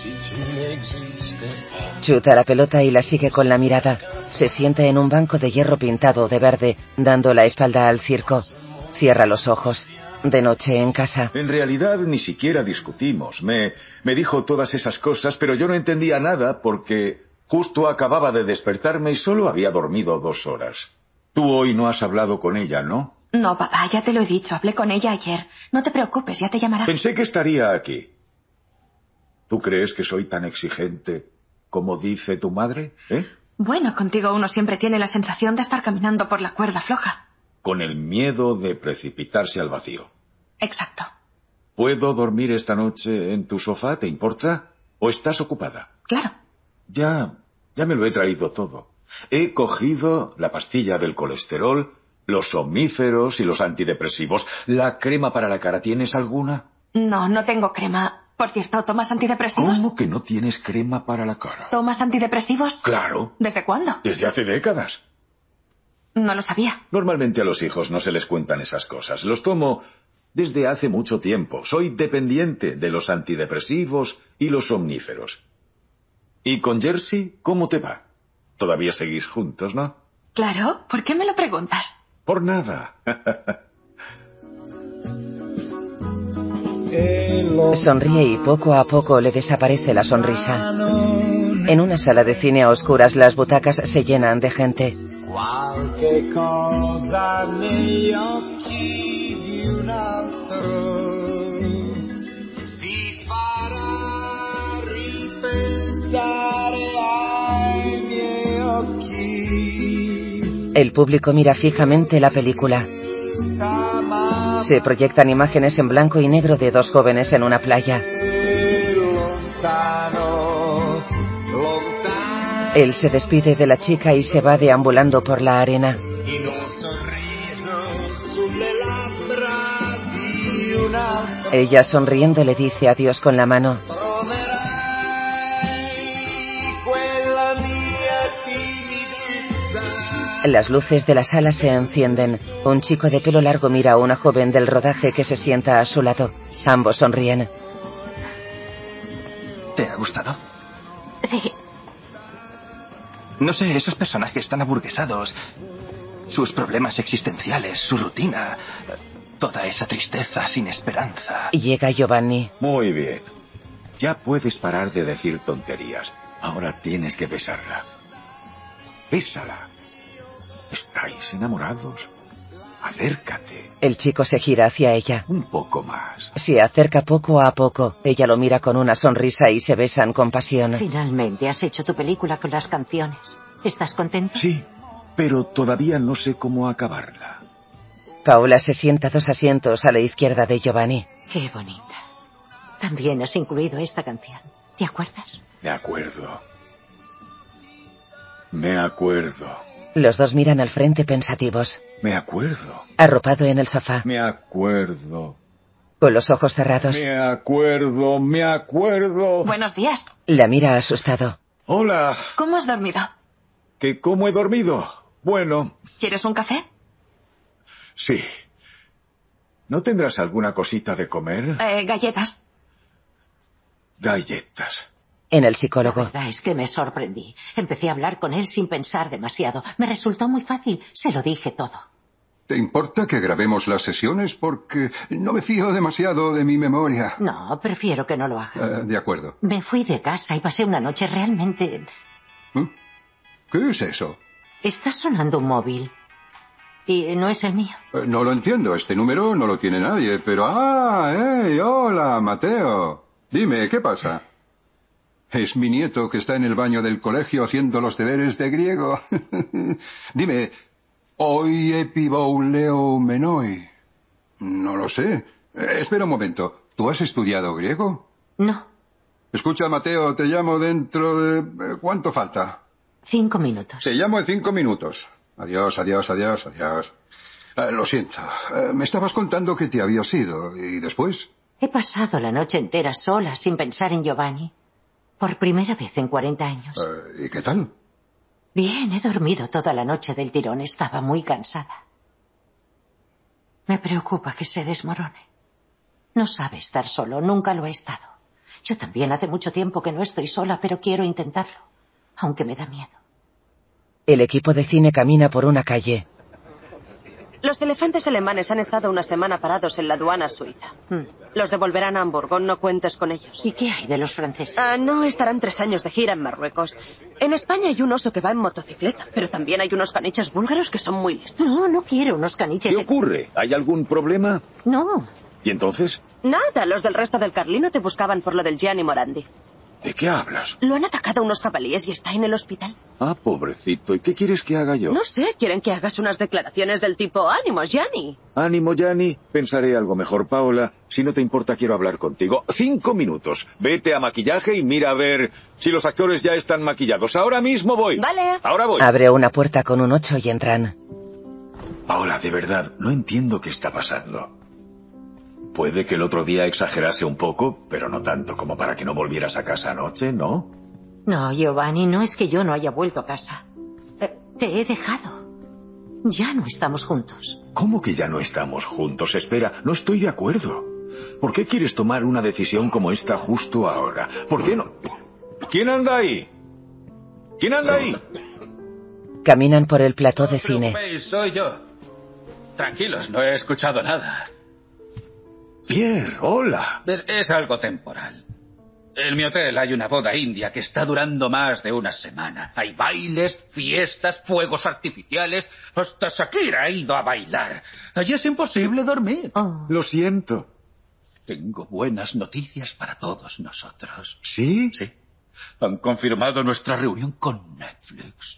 Chuta la pelota y la sigue con la mirada. Se sienta en un banco de hierro pintado de verde, dando la espalda al circo. Cierra los ojos. De noche en casa. En realidad ni siquiera discutimos. Me dijo todas esas cosas, pero yo no entendía nada porque justo acababa de despertarme y solo había dormido 2 horas. Tú hoy no has hablado con ella, ¿no? No, papá, ya te lo he dicho. Hablé con ella ayer. No te preocupes, ya te llamará. Pensé que estaría aquí. ¿Tú crees que soy tan exigente como dice tu madre? Bueno, contigo uno siempre tiene la sensación de estar caminando por la cuerda floja. Con el miedo de precipitarse al vacío. Exacto. ¿Puedo dormir esta noche en tu sofá? ¿Te importa? ¿O estás ocupada? Claro. Ya me lo he traído todo. He cogido la pastilla del colesterol, los somníferos y los antidepresivos. ¿La crema para la cara tienes alguna? No, no tengo crema. Por cierto, ¿tomas antidepresivos? ¿Cómo que no tienes crema para la cara? ¿Tomas antidepresivos? Claro. ¿Desde cuándo? Desde hace décadas. No lo sabía. Normalmente a los hijos no se les cuentan esas cosas. Los tomo desde hace mucho tiempo. Soy dependiente de los antidepresivos y los somníferos. ¿Y con Jersey cómo te va? Todavía seguís juntos, ¿no? Claro. ¿Por qué me lo preguntas? Por nada. Sonríe y poco a poco le desaparece la sonrisa. En una sala de cine a oscuras las butacas se llenan de gente. Qualche cosa negli occhi di un altro ti farà ripensare ai miei occhi. El público mira fijamente la película. Se proyectan imágenes en blanco y negro de 2 jóvenes en una playa. Él se despide de la chica y se va deambulando por la arena. Ella sonriendo le dice adiós con la mano. Las luces de la sala se encienden. Un chico de pelo largo mira a una joven del rodaje que se sienta a su lado. Ambos sonríen. ¿Te ha gustado? Sí. No sé, esos personajes tan aburguesados, sus problemas existenciales, su rutina, toda esa tristeza sin esperanza. Llega Giovanni. Muy bien. Ya puedes parar de decir tonterías. Ahora tienes que besarla. Bésala. ¿Estáis enamorados? Acércate. El chico se gira hacia ella. Un poco más. Se acerca poco a poco. Ella lo mira con una sonrisa y se besan con pasión. Finalmente has hecho tu película con las canciones. ¿Estás contento? Sí, pero todavía no sé cómo acabarla. Paola se sienta 2 asientos a la izquierda de Giovanni. Qué bonita. También has incluido esta canción. ¿Te acuerdas? Me acuerdo. Me acuerdo. Los dos miran al frente pensativos. Me acuerdo. Arropado en el sofá. Me acuerdo. Con los ojos cerrados. Me acuerdo. Buenos días. La mira asustado. Hola. ¿Cómo has dormido? ¿Que cómo he dormido? Bueno. ¿Quieres un café? Sí. ¿No tendrás alguna cosita de comer? Galletas. Galletas. En el psicólogo. La verdad es que me sorprendí. Empecé a hablar con él sin pensar demasiado. Me resultó muy fácil. Se lo dije todo. ¿Te importa que grabemos las sesiones? Porque no me fío demasiado de mi memoria. No, prefiero que no lo haga. De acuerdo. Me fui de casa y pasé una noche realmente... ¿Qué es eso? Está sonando un móvil. Y no es el mío. No lo entiendo. Este número no lo tiene nadie. Pero... hola, Mateo. Dime, ¿qué pasa? Es mi nieto que está en el baño del colegio haciendo los deberes de griego. Dime... Hoy epibouleo menoi. No lo sé. Espera un momento. ¿Tú has estudiado griego? No. Escucha, Mateo, te llamo dentro de... ¿Cuánto falta? 5 minutos. Te llamo en 5 minutos. Adiós. Lo siento. Me estabas contando que te habías ido. ¿Y después? He pasado la noche entera sola sin pensar en Giovanni. Por primera vez en 40 años. ¿Y qué tal? Bien, he dormido toda la noche del tirón. Estaba muy cansada. Me preocupa que se desmorone. No sabe estar solo, nunca lo he estado. Yo también hace mucho tiempo que no estoy sola, pero quiero intentarlo, aunque me da miedo. El equipo de cine camina por una calle. Los elefantes alemanes han estado una semana parados en la aduana suiza. Los devolverán a Hamburgo, no cuentes con ellos. ¿Y qué hay de los franceses? No, estarán 3 años de gira en Marruecos. En España hay un oso que va en motocicleta, pero también hay unos caniches búlgaros que son muy listos. No quiero unos caniches. ¿Qué ocurre? ¿Hay algún problema? No. ¿Y entonces? Nada, los del resto del Carlino te buscaban por lo del Gianni Morandi. ¿De qué hablas? Lo han atacado unos jabalíes y está en el hospital. Ah, pobrecito. ¿Y qué quieres que haga yo? No sé, quieren que hagas unas declaraciones del tipo ánimo, Gianni. Ánimo, Gianni. Pensaré algo mejor. Paola, si no te importa, quiero hablar contigo. 5 minutos. Vete a maquillaje y mira a ver si los actores ya están maquillados. Ahora mismo voy. Vale. Ahora voy. Abre una puerta con un 8 y entran. Paola, de verdad, no entiendo qué está pasando. Puede que el otro día exagerase un poco, pero no tanto como para que no volvieras a casa anoche, ¿no? No, Giovanni, no es que yo no haya vuelto a casa. Te he dejado. Ya no estamos juntos. ¿Cómo que ya no estamos juntos? Espera, no estoy de acuerdo. ¿Por qué quieres tomar una decisión como esta justo ahora? ¿Por qué no? ¿Quién anda ahí? ¿Quién anda ahí? Caminan por el plató de cine. No os preocupéis, soy yo. Tranquilos, no he escuchado nada. Pierre, hola. Es algo temporal. En mi hotel hay una boda india que está durando más de una semana. Hay bailes, fiestas, fuegos artificiales. Hasta Shakira ha ido a bailar. Allí es imposible dormir. Lo siento. Tengo buenas noticias para todos nosotros. ¿Sí? Sí. Han confirmado nuestra reunión con Netflix.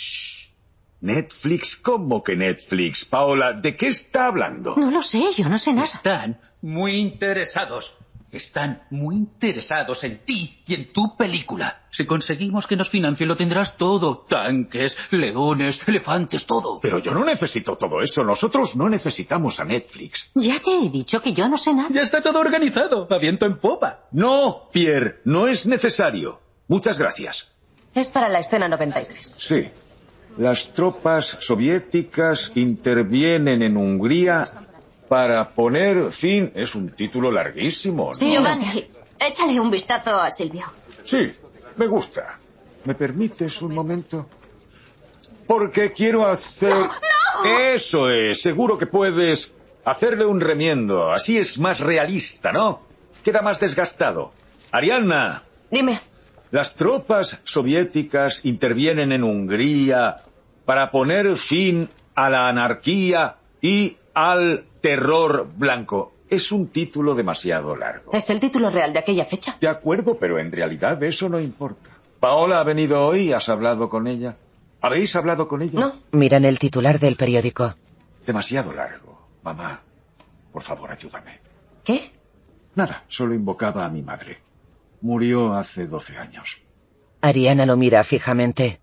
¿Netflix? ¿Cómo que Netflix? Paola, ¿de qué está hablando? No lo sé, yo no sé nada. Están muy interesados. Están muy interesados en ti y en tu película. Si conseguimos que nos financie, lo tendrás todo. Tanques, leones, elefantes, todo. Pero yo no necesito todo eso. Nosotros no necesitamos a Netflix. Ya te he dicho que yo no sé nada. Ya está todo organizado. A viento en popa. No, Pierre, no es necesario. Muchas gracias. Es para la escena 93. Sí. Las tropas soviéticas intervienen en Hungría para poner fin... Es un título larguísimo, ¿no? Sí, Giovanni, échale un vistazo a Silvio. Sí, me gusta. ¿Me permites un momento? Porque quiero hacer... ¡No! Eso es, seguro que puedes hacerle un remiendo. Así es más realista, ¿no? Queda más desgastado. Ariadna. Dime. Las tropas soviéticas intervienen en Hungría para poner fin a la anarquía y al terror blanco. Es un título demasiado largo. Es el título real de aquella fecha. De acuerdo, pero en realidad eso no importa. Paola ha venido hoy, ¿has hablado con ella? ¿Habéis hablado con ella? No. Miran el titular del periódico. Demasiado largo. Mamá, por favor, ayúdame. ¿Qué? Nada, solo invocaba a mi madre. Murió hace 12 años. Ariana lo mira fijamente.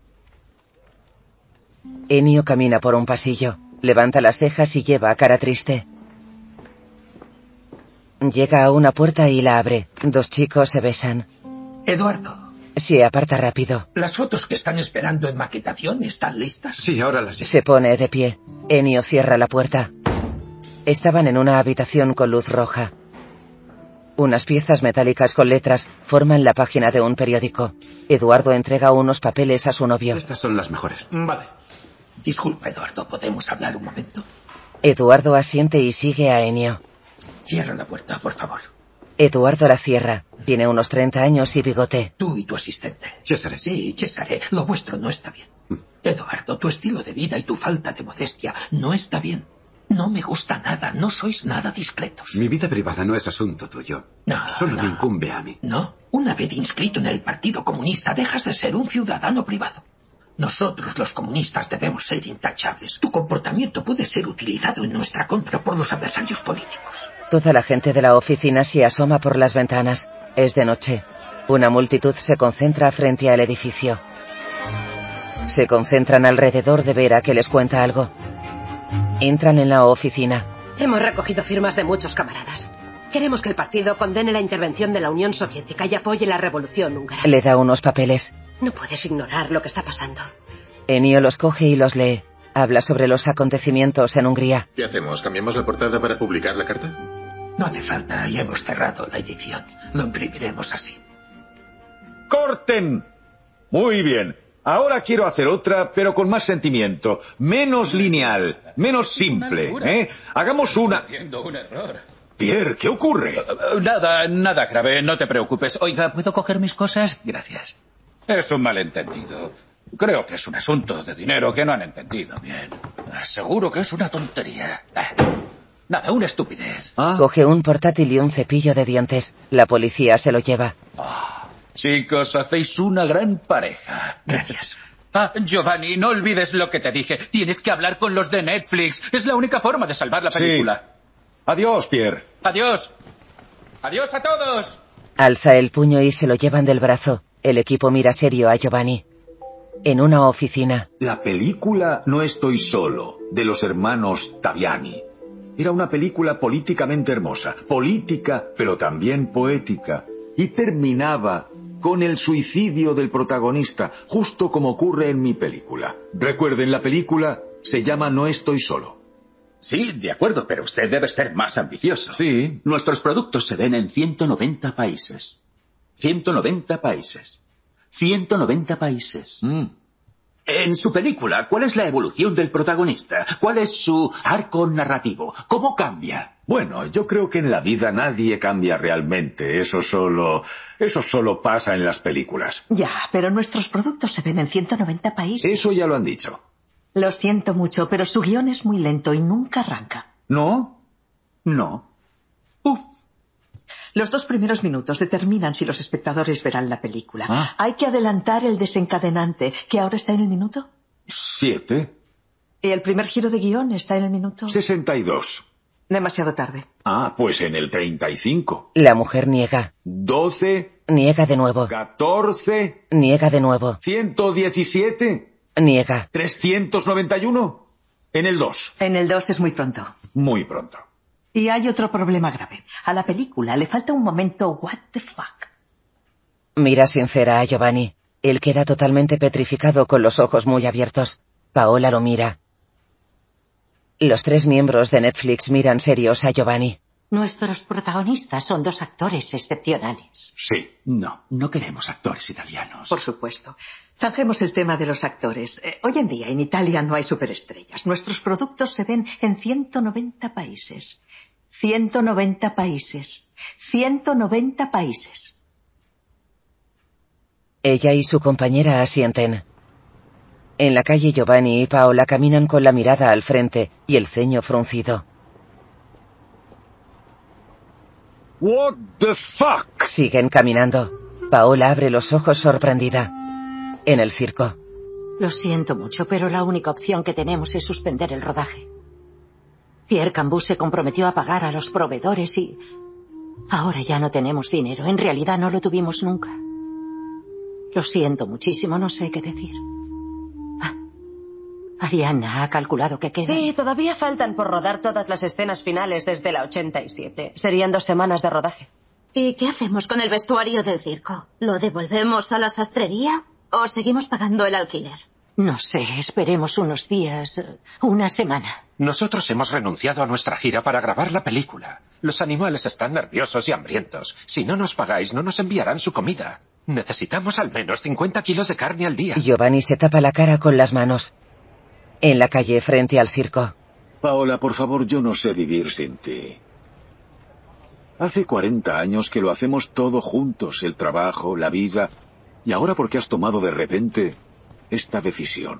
Ennio camina por un pasillo. Levanta las cejas y lleva cara triste. Llega a una puerta y la abre. Dos chicos se besan. Eduardo. Se aparta rápido. ¿Las fotos que están esperando en maquetación están listas? Sí, ahora las... Se pone de pie. Ennio cierra la puerta. Estaban en una habitación con luz roja. Unas piezas metálicas con letras forman la página de un periódico. Eduardo entrega unos papeles a su novio. Estas son las mejores. Vale. Disculpa, Eduardo, ¿podemos hablar un momento? Eduardo asiente y sigue a Ennio. Cierra la puerta, por favor. Eduardo la cierra. Tiene unos 30 años y bigote. Tú y tu asistente. César. Sí, César, lo vuestro no está bien. Eduardo, tu estilo de vida y tu falta de modestia no está bien. No me gusta nada, no sois nada discretos. Mi vida privada no es asunto tuyo. No, Solo me incumbe a mí. No, una vez inscrito en el Partido Comunista dejas de ser un ciudadano privado. Nosotros, los comunistas, debemos ser intachables. Tu comportamiento puede ser utilizado en nuestra contra por los adversarios políticos. Toda la gente de la oficina se asoma por las ventanas. Es de noche. Una multitud se concentra frente al edificio. Se concentran alrededor de Vera, que les cuenta algo. Entran en la oficina. Hemos recogido firmas de muchos camaradas. Queremos que el partido condene la intervención de la Unión Soviética y apoye la revolución húngara. Le da unos papeles. No puedes ignorar lo que está pasando. Ennio los coge y los lee. Habla sobre los acontecimientos en Hungría. ¿Qué hacemos? ¿Cambiamos la portada para publicar la carta? No hace falta, ya hemos cerrado la edición. Lo imprimiremos así. ¡Corten! Muy bien. Ahora quiero hacer otra, pero con más sentimiento. Menos lineal, menos simple, ¿eh? Hagamos una... Entiendo un error. Pierre, ¿qué ocurre? Nada grave, no te preocupes. Oiga, ¿puedo coger mis cosas? Gracias. Es un malentendido. Creo que es un asunto de dinero que no han entendido bien. Seguro que es una tontería. Nada, una estupidez. Coge un portátil y un cepillo de dientes. La policía se lo lleva. Chicos, hacéis una gran pareja. Gracias. Giovanni, no olvides lo que te dije. Tienes que hablar con los de Netflix. Es la única forma de salvar la película. Sí. Adiós, Pierre. Adiós. Adiós a todos. Alza el puño y se lo llevan del brazo. El equipo mira serio a Giovanni. En una oficina. La película No estoy solo, de los hermanos Taviani. Era una película políticamente hermosa. Política, pero también poética. Y terminaba con el suicidio del protagonista, justo como ocurre en mi película. Recuerden, la película se llama No estoy solo. Sí, de acuerdo, pero usted debe ser más ambicioso. Sí. Nuestros productos se ven en 190 países. 190 países. 190 países. En su película, ¿cuál es la evolución del protagonista? ¿Cuál es su arco narrativo? ¿Cómo cambia? Bueno, yo creo que en la vida nadie cambia realmente. Eso solo pasa en las películas. Ya, pero nuestros productos se ven en 190 países. Eso ya lo han dicho. Lo siento mucho, pero su guión es muy lento y nunca arranca. ¿No? No. Los 2 primeros minutos determinan si los espectadores verán la película. Hay que adelantar el desencadenante, que ahora está en el minuto 7. ¿Y el primer giro de guión está en el minuto 62. Demasiado tarde. Pues en el 35. La mujer niega. 12. Niega de nuevo. 14. Niega de nuevo. 117. Niega. 391. En el 2. En el 2 es muy pronto. Muy pronto. Y hay otro problema grave. A la película le falta un momento what the fuck. Mira sincera a Giovanni. Él queda totalmente petrificado con los ojos muy abiertos. Paola lo mira. Los 3 miembros de Netflix miran serios a Giovanni. Nuestros protagonistas son 2 actores excepcionales. Sí. No queremos actores italianos. Por supuesto. Zanjemos el tema de los actores. Hoy en día en Italia no hay superestrellas. Nuestros productos se ven en 190 países. 190 países. 190 países. Ella y su compañera asienten. En la calle Giovanni y Paola caminan con la mirada al frente y el ceño fruncido. What the fuck? Siguen caminando. Paola abre los ojos sorprendida. En el circo. Lo siento mucho, pero la única opción que tenemos es suspender el rodaje. Pierre Cambou se comprometió a pagar a los proveedores y... ahora ya no tenemos dinero. En realidad no lo tuvimos nunca. Lo siento muchísimo, no sé qué decir. Ariana ha calculado que queda. Sí, todavía faltan por rodar todas las escenas finales desde la 87. Serían 2 semanas de rodaje. ¿Y qué hacemos con el vestuario del circo? ¿Lo devolvemos a la sastrería o seguimos pagando el alquiler? No sé, esperemos unos días, una semana. Nosotros hemos renunciado a nuestra gira para grabar la película. Los animales están nerviosos y hambrientos. Si no nos pagáis, no nos enviarán su comida. Necesitamos al menos 50 kilos de carne al día. Giovanni se tapa la cara con las manos. En la calle, frente al circo. Paola, por favor, yo no sé vivir sin ti. Hace 40 años que lo hacemos todo juntos, el trabajo, la vida. Y ahora, ¿por qué has tomado de repente esta decisión?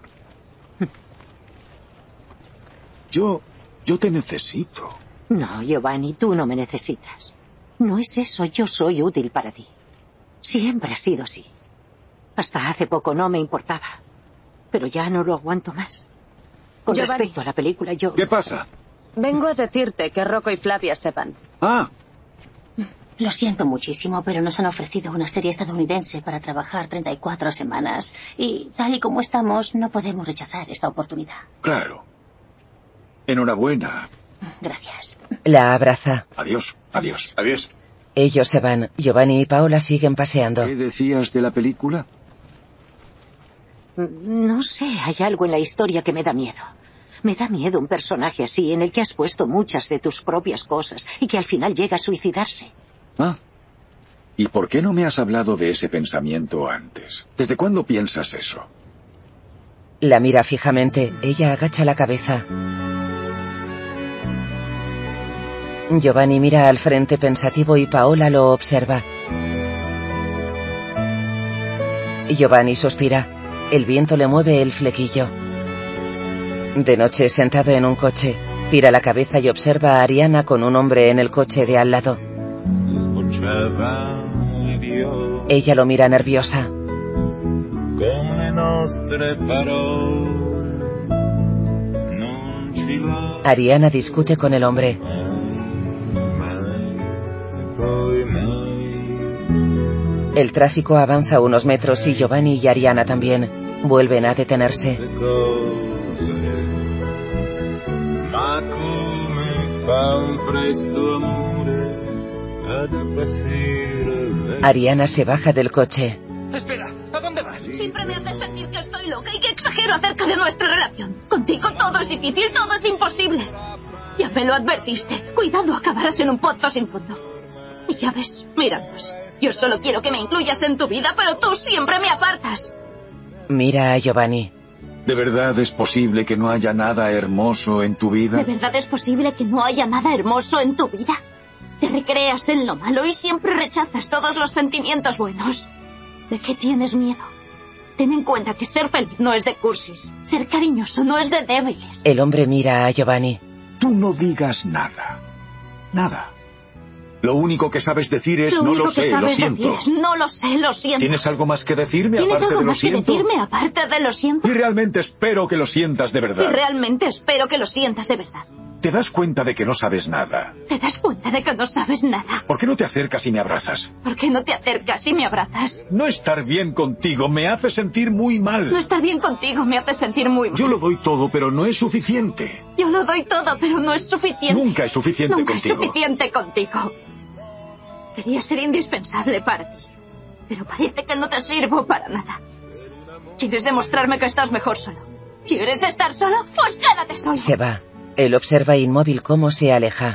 Yo te necesito. No, Giovanni, tú no me necesitas. No es eso, yo soy útil para ti. Siempre ha sido así. Hasta hace poco no me importaba. Pero ya no lo aguanto más. Con Giovanni, respecto a la película, yo... ¿Qué pasa? Vengo a decirte que Rocco y Flavia sepan. Ah. Lo siento muchísimo, pero nos han ofrecido una serie estadounidense para trabajar 34 semanas. Y tal y como estamos, no podemos rechazar esta oportunidad. Claro. Enhorabuena. Gracias. La abraza. Adiós, adiós. Adiós. Ellos se van. Giovanni y Paola siguen paseando. ¿Qué decías de la película? No sé, hay algo en la historia que me da miedo. Me da miedo un personaje así, en el que has puesto muchas de tus propias cosas y que al final llega a suicidarse. Ah. ¿Y por qué no me has hablado de ese pensamiento antes? ¿Desde cuándo piensas eso? La mira fijamente. Ella agacha la cabeza. Giovanni mira al frente pensativo y Paola lo observa. Giovanni suspira. El viento le mueve el flequillo. De noche, sentado en un coche, gira la cabeza y observa a Ariana con un hombre en el coche de al lado. Ella lo mira nerviosa. Ariana discute con el hombre. El tráfico avanza unos metros y Giovanni y Ariana también. Vuelven a detenerse. Ariana se baja del coche. Espera, ¿a dónde vas? Siempre me haces sentir que estoy loca y que exagero acerca de nuestra relación. Contigo todo es difícil, todo es imposible. Ya me lo advertiste. Cuidado, acabarás en un pozo sin fondo. Y ya ves, míranos. Yo solo quiero que me incluyas en tu vida, pero tú siempre me apartas. Mira a Giovanni. ¿De verdad es posible que no haya nada hermoso en tu vida? ¿De verdad es posible que no haya nada hermoso en tu vida? Te recreas en lo malo y siempre rechazas todos los sentimientos buenos. ¿De qué tienes miedo? Ten en cuenta que ser feliz no es de cursis. Ser cariñoso no es de débiles. El hombre mira a Giovanni. Tú no digas nada. Nada. Lo único que sabes decir es no lo sé, lo siento. No lo sé, lo siento. ¿Tienes algo más que decirme ¿Tienes aparte algo de lo más que siento? decirme aparte de lo siento? Y realmente espero que lo sientas de Y verdad. realmente espero que lo sientas de verdad. ¿Te das cuenta de que no sabes nada? ¿Te das cuenta de que no sabes nada? ¿Por qué no te acercas y me abrazas? ¿Por qué no te acercas y me abrazas? No estar bien contigo me hace sentir muy mal. No estar bien contigo me hace sentir muy mal. Yo lo doy todo, pero no es suficiente. Yo lo doy todo, pero no es suficiente. Nunca es suficiente Nunca contigo. es suficiente contigo. Quería ser indispensable para ti, pero parece que no te sirvo para nada. ¿Quieres demostrarme que estás mejor solo? ¿Quieres estar solo? Pues quédate solo. Se va. Él observa inmóvil cómo se aleja.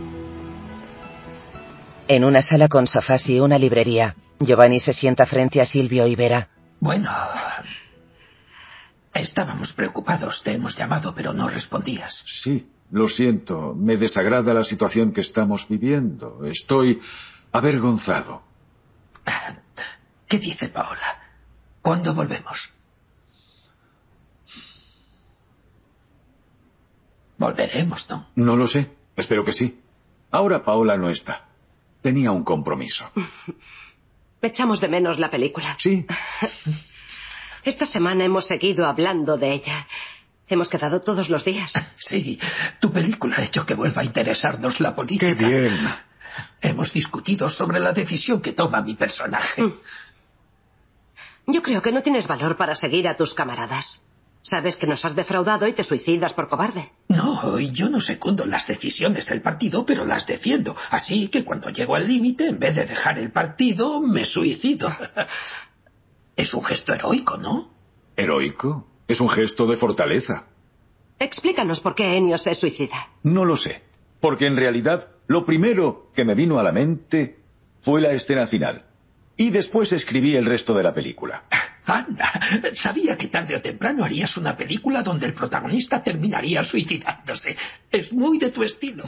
En una sala con sofás y una librería, Giovanni se sienta frente a Silvio y Vera. Bueno, estábamos preocupados. Te hemos llamado, pero no respondías. Sí, lo siento. Me desagrada la situación que estamos viviendo. Estoy avergonzado. ¿Qué dice Paola? ¿Cuándo volvemos? Volveremos, ¿no? No lo sé. Espero que sí. Ahora Paola no está. Tenía un compromiso. Echamos de menos la película. Sí. Esta semana hemos seguido hablando de ella. Hemos quedado todos los días. Sí, tu película ha hecho que vuelva a interesarnos la política. ¡Qué bien! Hemos discutido sobre la decisión que toma mi personaje. Yo creo que no tienes valor para seguir a tus camaradas. Sabes que nos has defraudado y te suicidas por cobarde. No, y yo no secundo las decisiones del partido, pero las defiendo. Así que cuando llego al límite, en vez de dejar el partido, me suicido. Es un gesto heroico, ¿no? ¿Heroico? Es un gesto de fortaleza. Explícanos por qué Ennio se suicida. No lo sé. Porque en realidad, lo primero que me vino a la mente fue la escena final. Y después escribí el resto de la película. Anda, sabía que tarde o temprano harías una película donde el protagonista terminaría suicidándose. Es muy de tu estilo.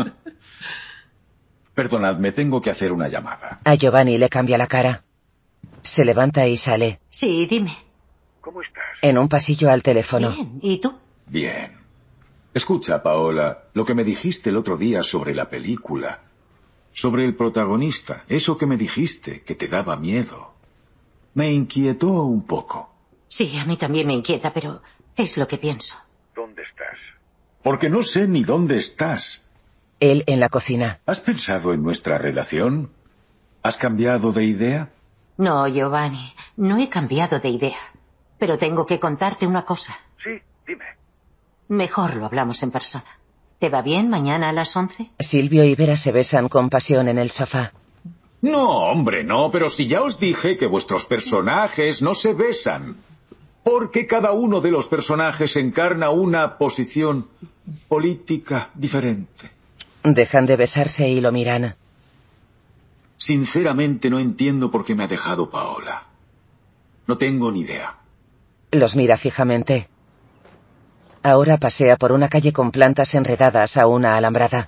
Perdonadme, tengo que hacer una llamada. A Giovanni le cambia la cara. Se levanta y sale. Sí, dime. ¿Cómo estás? En un pasillo al teléfono. Bien, ¿y tú? Bien. Escucha, Paola, lo que me dijiste el otro día sobre la película, sobre el protagonista, eso que me dijiste, que te daba miedo, me inquietó un poco. Sí, a mí también me inquieta, pero es lo que pienso. ¿Dónde estás? Porque no sé ni dónde estás. Él en la cocina. ¿Has pensado en nuestra relación? ¿Has cambiado de idea? No, Giovanni, no he cambiado de idea. Pero tengo que contarte una cosa. Sí, dime. Mejor lo hablamos en persona. ¿Te va bien mañana a las 11? Silvio y Vera se besan con pasión en el sofá. No, hombre, no, pero si ya os dije que vuestros personajes no se besan. Porque cada uno de los personajes encarna una posición política diferente. Dejan de besarse y lo miran. Sinceramente no entiendo por qué me ha dejado Paola. No tengo ni idea. Los mira fijamente. Ahora pasea por una calle con plantas enredadas a una alambrada.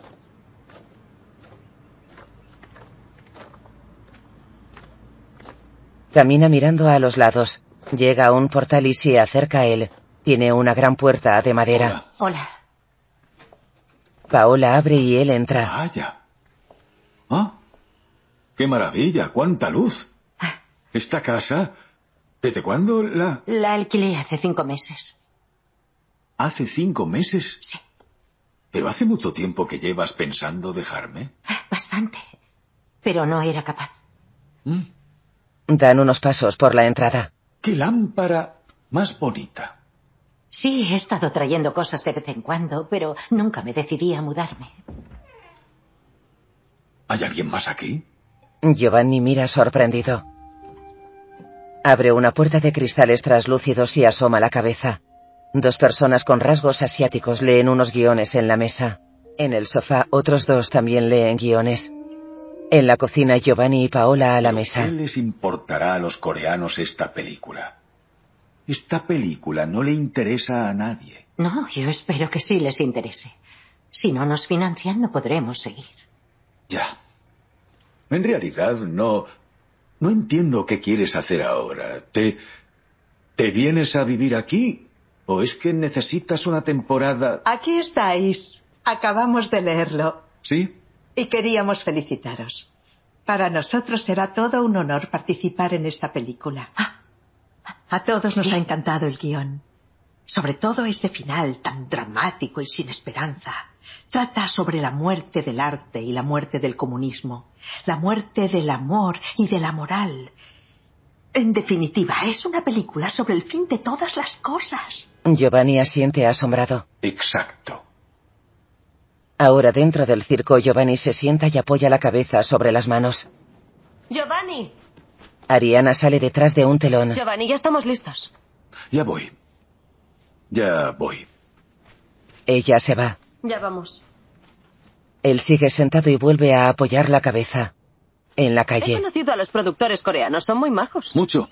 Camina mirando a los lados. Llega a un portal y se acerca a él. Tiene una gran puerta de madera. Hola. Paola abre y él entra. Vaya. ¿Ah? ¡Qué maravilla! ¡Cuánta luz! ¿Esta casa? ¿Desde cuándo la...? La alquilé hace 5 meses. ¿Hace 5 meses? Sí. ¿Pero hace mucho tiempo que llevas pensando dejarme? Bastante. Pero no era capaz. Dan unos pasos por la entrada. ¡Qué lámpara más bonita! Sí, he estado trayendo cosas de vez en cuando, pero nunca me decidí a mudarme. ¿Hay alguien más aquí? Giovanni mira sorprendido. Abre una puerta de cristales traslúcidos y asoma la cabeza. 2 personas con rasgos asiáticos leen unos guiones en la mesa. En el sofá, otros 2 también leen guiones. En la cocina, Giovanni y Paola a la mesa. ¿Qué les importará a los coreanos esta película? Esta película no le interesa a nadie. No, yo espero que sí les interese. Si no nos financian, no podremos seguir. Ya. En realidad, no entiendo qué quieres hacer ahora. ¿Te vienes a vivir aquí? ¿O es que necesitas una temporada...? Aquí estáis. Acabamos de leerlo. ¿Sí? Y queríamos felicitaros. Para nosotros será todo un honor participar en esta película. A todos nos ha encantado el guión. Sobre todo ese final tan dramático y sin esperanza. Trata sobre la muerte del arte y la muerte del comunismo. La muerte del amor y de la moral. En definitiva, es una película sobre el fin de todas las cosas. Giovanni asiente asombrado. Exacto. Ahora dentro del circo, Giovanni se sienta y apoya la cabeza sobre las manos. Giovanni. Ariana sale detrás de un telón. Giovanni, ya estamos listos. Ya voy. Ya voy. Ella se va. Ya vamos. Él sigue sentado y vuelve a apoyar la cabeza. En la He calle. conocido a los productores coreanos, son muy majos. Mucho.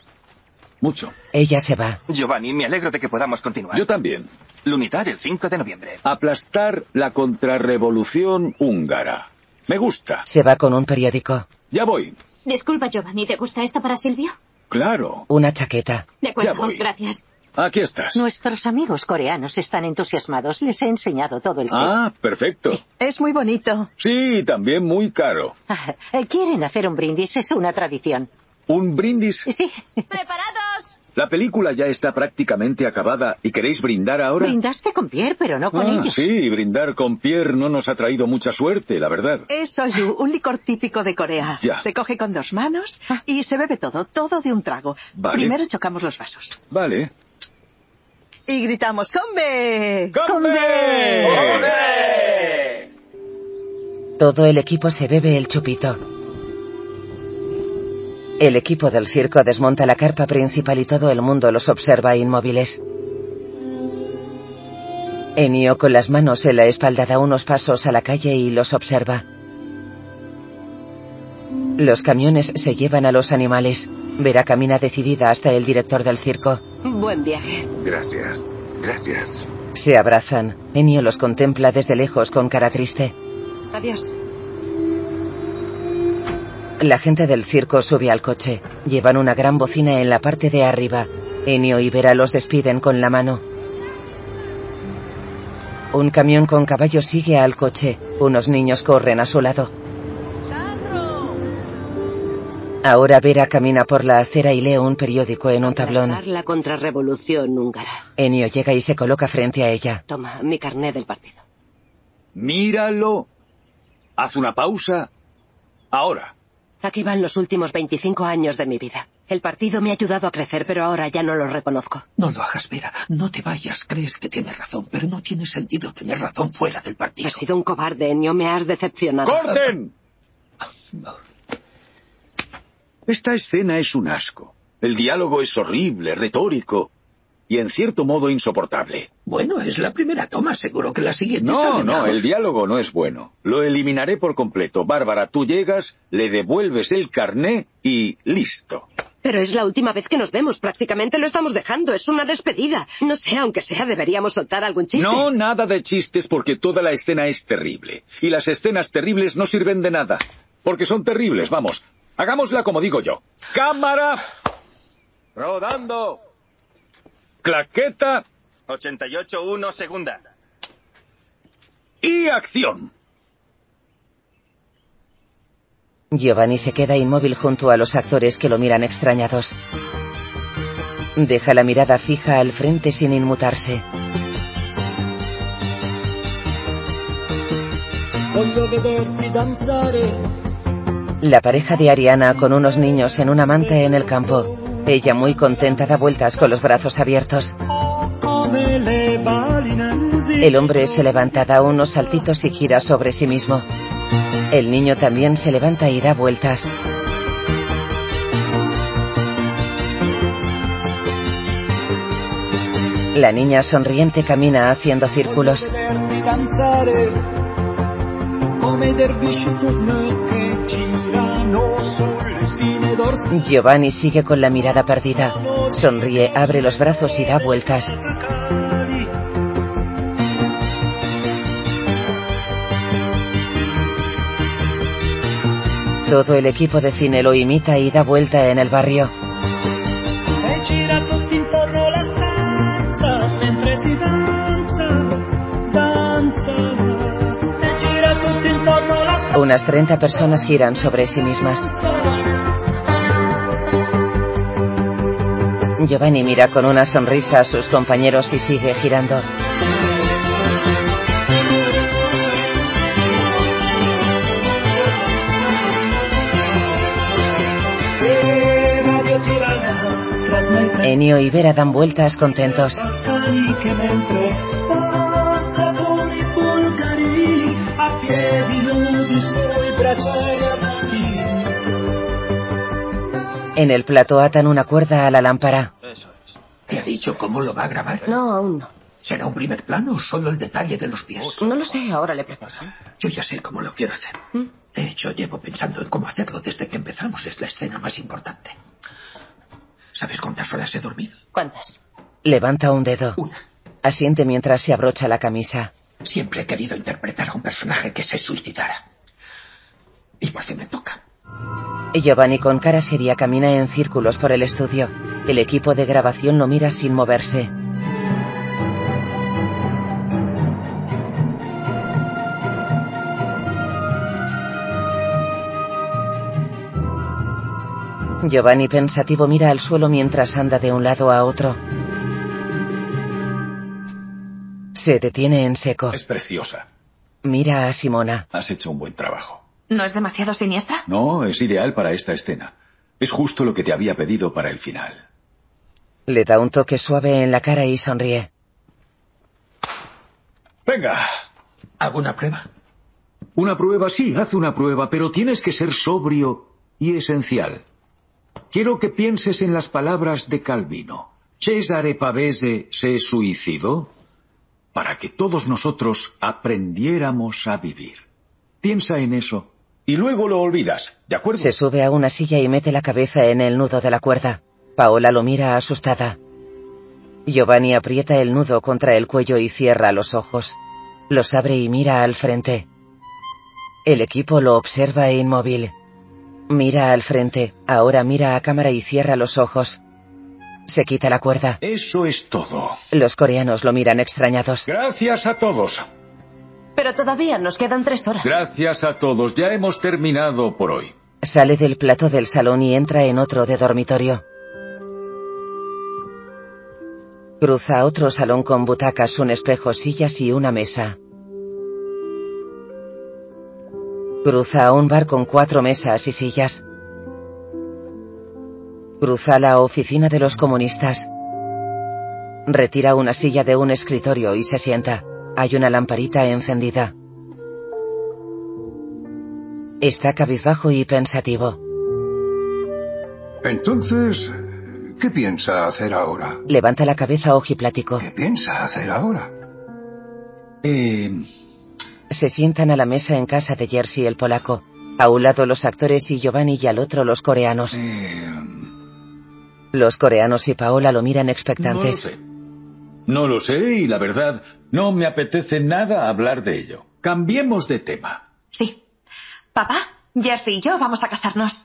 Ella se va. Giovanni, me alegro de que podamos continuar. Yo también. L'Unità el 5 de noviembre. Aplastar la contrarrevolución húngara. Me gusta. Se va con un periódico. Ya voy. Disculpa, Giovanni, ¿te gusta esto para Silvio? Claro. Una chaqueta. De acuerdo, Ya voy. gracias. Aquí estás. Nuestros amigos coreanos están entusiasmados. Les he enseñado todo el set. Ah, perfecto. Sí. Es muy bonito. Sí, también muy caro. Quieren hacer un brindis, es una tradición. ¿Un brindis? Sí. ¡Preparados! La película ya está prácticamente acabada. ¿Y queréis brindar ahora? Brindaste con Pierre, pero no con ellos. Sí, brindar con Pierre no nos ha traído mucha suerte, la verdad. Es soju, un licor típico de Corea. Ya. Se coge con 2 manos y se bebe todo de un trago. Vale. Primero chocamos los vasos. Vale. y gritamos ¡Combe! ¡Combe! ¡Combe! Todo el equipo se bebe el chupito. El equipo del circo desmonta la carpa principal y todo el mundo los observa inmóviles. Ennio, con las manos en la espalda, da unos pasos a la calle y los observa. Los camiones se llevan a los animales. Vera camina decidida hasta el director del circo. Buen viaje. Gracias, gracias. Se abrazan. Ennio los contempla desde lejos con cara triste. Adiós. La gente del circo sube al coche. Llevan una gran bocina en la parte de arriba. Ennio y Vera los despiden con la mano. Un camión con caballos sigue al coche. Unos niños corren a su lado. Ahora Vera camina por la acera y lee un periódico en un tablón. La contrarrevolución húngara. Ennio llega y se coloca frente a ella. Toma, mi carné del partido. Míralo. Haz una pausa. Ahora. Aquí van los últimos 25 años de mi vida. El partido me ha ayudado a crecer, pero ahora ya no lo reconozco. No lo hagas, Vera. No te vayas. Crees que tienes razón, pero no tiene sentido tener razón fuera del partido. Has sido un cobarde, Ennio. Me has decepcionado. ¡Corten! Esta escena es un asco. El diálogo es horrible, retórico y en cierto modo insoportable. Bueno, es la primera toma. Seguro que la siguiente No, sale mejor. el diálogo no es bueno. Lo eliminaré por completo. Bárbara, tú llegas, le devuelves el carné y listo. Pero es la última vez que nos vemos. Prácticamente lo estamos dejando. Es una despedida. No sé, aunque sea, deberíamos soltar algún chiste. No, nada de chistes porque toda la escena es terrible. Y las escenas terribles no sirven de nada. Porque son terribles, vamos. Hagámosla como digo yo. ¡Cámara! ¡Rodando! ¡Claqueta! 88-1, segunda. ¡Y acción! Giovanni se queda inmóvil junto a los actores que lo miran extrañados. Deja la mirada fija al frente sin inmutarse. Voglio vederti danzare. La pareja de Ariana con unos niños en una manta en el campo. Ella, muy contenta, da vueltas con los brazos abiertos. El hombre se levanta, da unos saltitos y gira sobre sí mismo. El niño también se levanta y da vueltas. La niña sonriente camina haciendo círculos. Giovanni sigue con la mirada perdida. Sonríe, abre los brazos y da vueltas. Todo el equipo de cine lo imita y da vuelta en el barrio. Unas 30 personas giran sobre sí mismas. Giovanni mira con una sonrisa a sus compañeros y sigue girando. Ennio y Vera dan vueltas contentos. En el plató atan una cuerda a la lámpara. ¿Te ha dicho cómo lo va a grabar? No, aún no. ¿Será un primer plano o solo el detalle de los pies? No lo sé, ahora le pregunto. Yo ya sé cómo lo quiero hacer. De hecho, llevo pensando en cómo hacerlo desde que empezamos. Es la escena más importante. ¿Sabes cuántas horas he dormido? ¿Cuántas? Levanta un dedo. Una. Asiente mientras se abrocha la camisa. Siempre he querido interpretar a un personaje que se suicidara. Y por fin me toca. Giovanni, con cara seria, camina en círculos por el estudio. El equipo de grabación lo mira sin moverse. Giovanni, pensativo, mira al suelo mientras anda de un lado a otro. Se detiene en seco. Es preciosa. Mira a Simona. Has hecho un buen trabajo. ¿No es demasiado siniestra? No, es ideal para esta escena. Es justo lo que te había pedido para el final. Le da un toque suave en la cara y sonríe. Venga. ¿Alguna prueba? Una prueba, sí, haz una prueba, pero tienes que ser sobrio y esencial. Quiero que pienses en las palabras de Calvino. Cesare Pavese se suicidó para que todos nosotros aprendiéramos a vivir. Piensa en eso y luego lo olvidas, ¿de acuerdo? Se sube a una silla y mete la cabeza en el nudo de la cuerda. Paola lo mira asustada. Giovanni aprieta el nudo contra el cuello y cierra los ojos. Los abre y mira al frente. El equipo lo observa inmóvil. Mira al frente, ahora mira a cámara y cierra los ojos. Se quita la cuerda. Eso es todo. Los coreanos lo miran extrañados. Gracias a todos. Pero todavía nos quedan 3 horas. Gracias a todos. Ya hemos terminado por hoy. Sale del plató del salón y entra en otro de dormitorio. Cruza otro salón con butacas, un espejo, sillas y una mesa. Cruza a un bar con 4 mesas y sillas. Cruza la oficina de los comunistas. Retira una silla de un escritorio y se sienta. Hay una lamparita encendida. Está cabizbajo y pensativo. Entonces, ¿qué piensa hacer ahora? Levanta la cabeza ojiplático. ¿Qué piensa hacer ahora? Se sientan a la mesa en casa de Jerzy el polaco. A un lado los actores y Giovanni y al otro los coreanos. Los coreanos y Paola lo miran expectantes. No lo sé y la verdad, no me apetece nada hablar de ello. Cambiemos de tema. Sí. Papá, Jerzy y yo vamos a casarnos.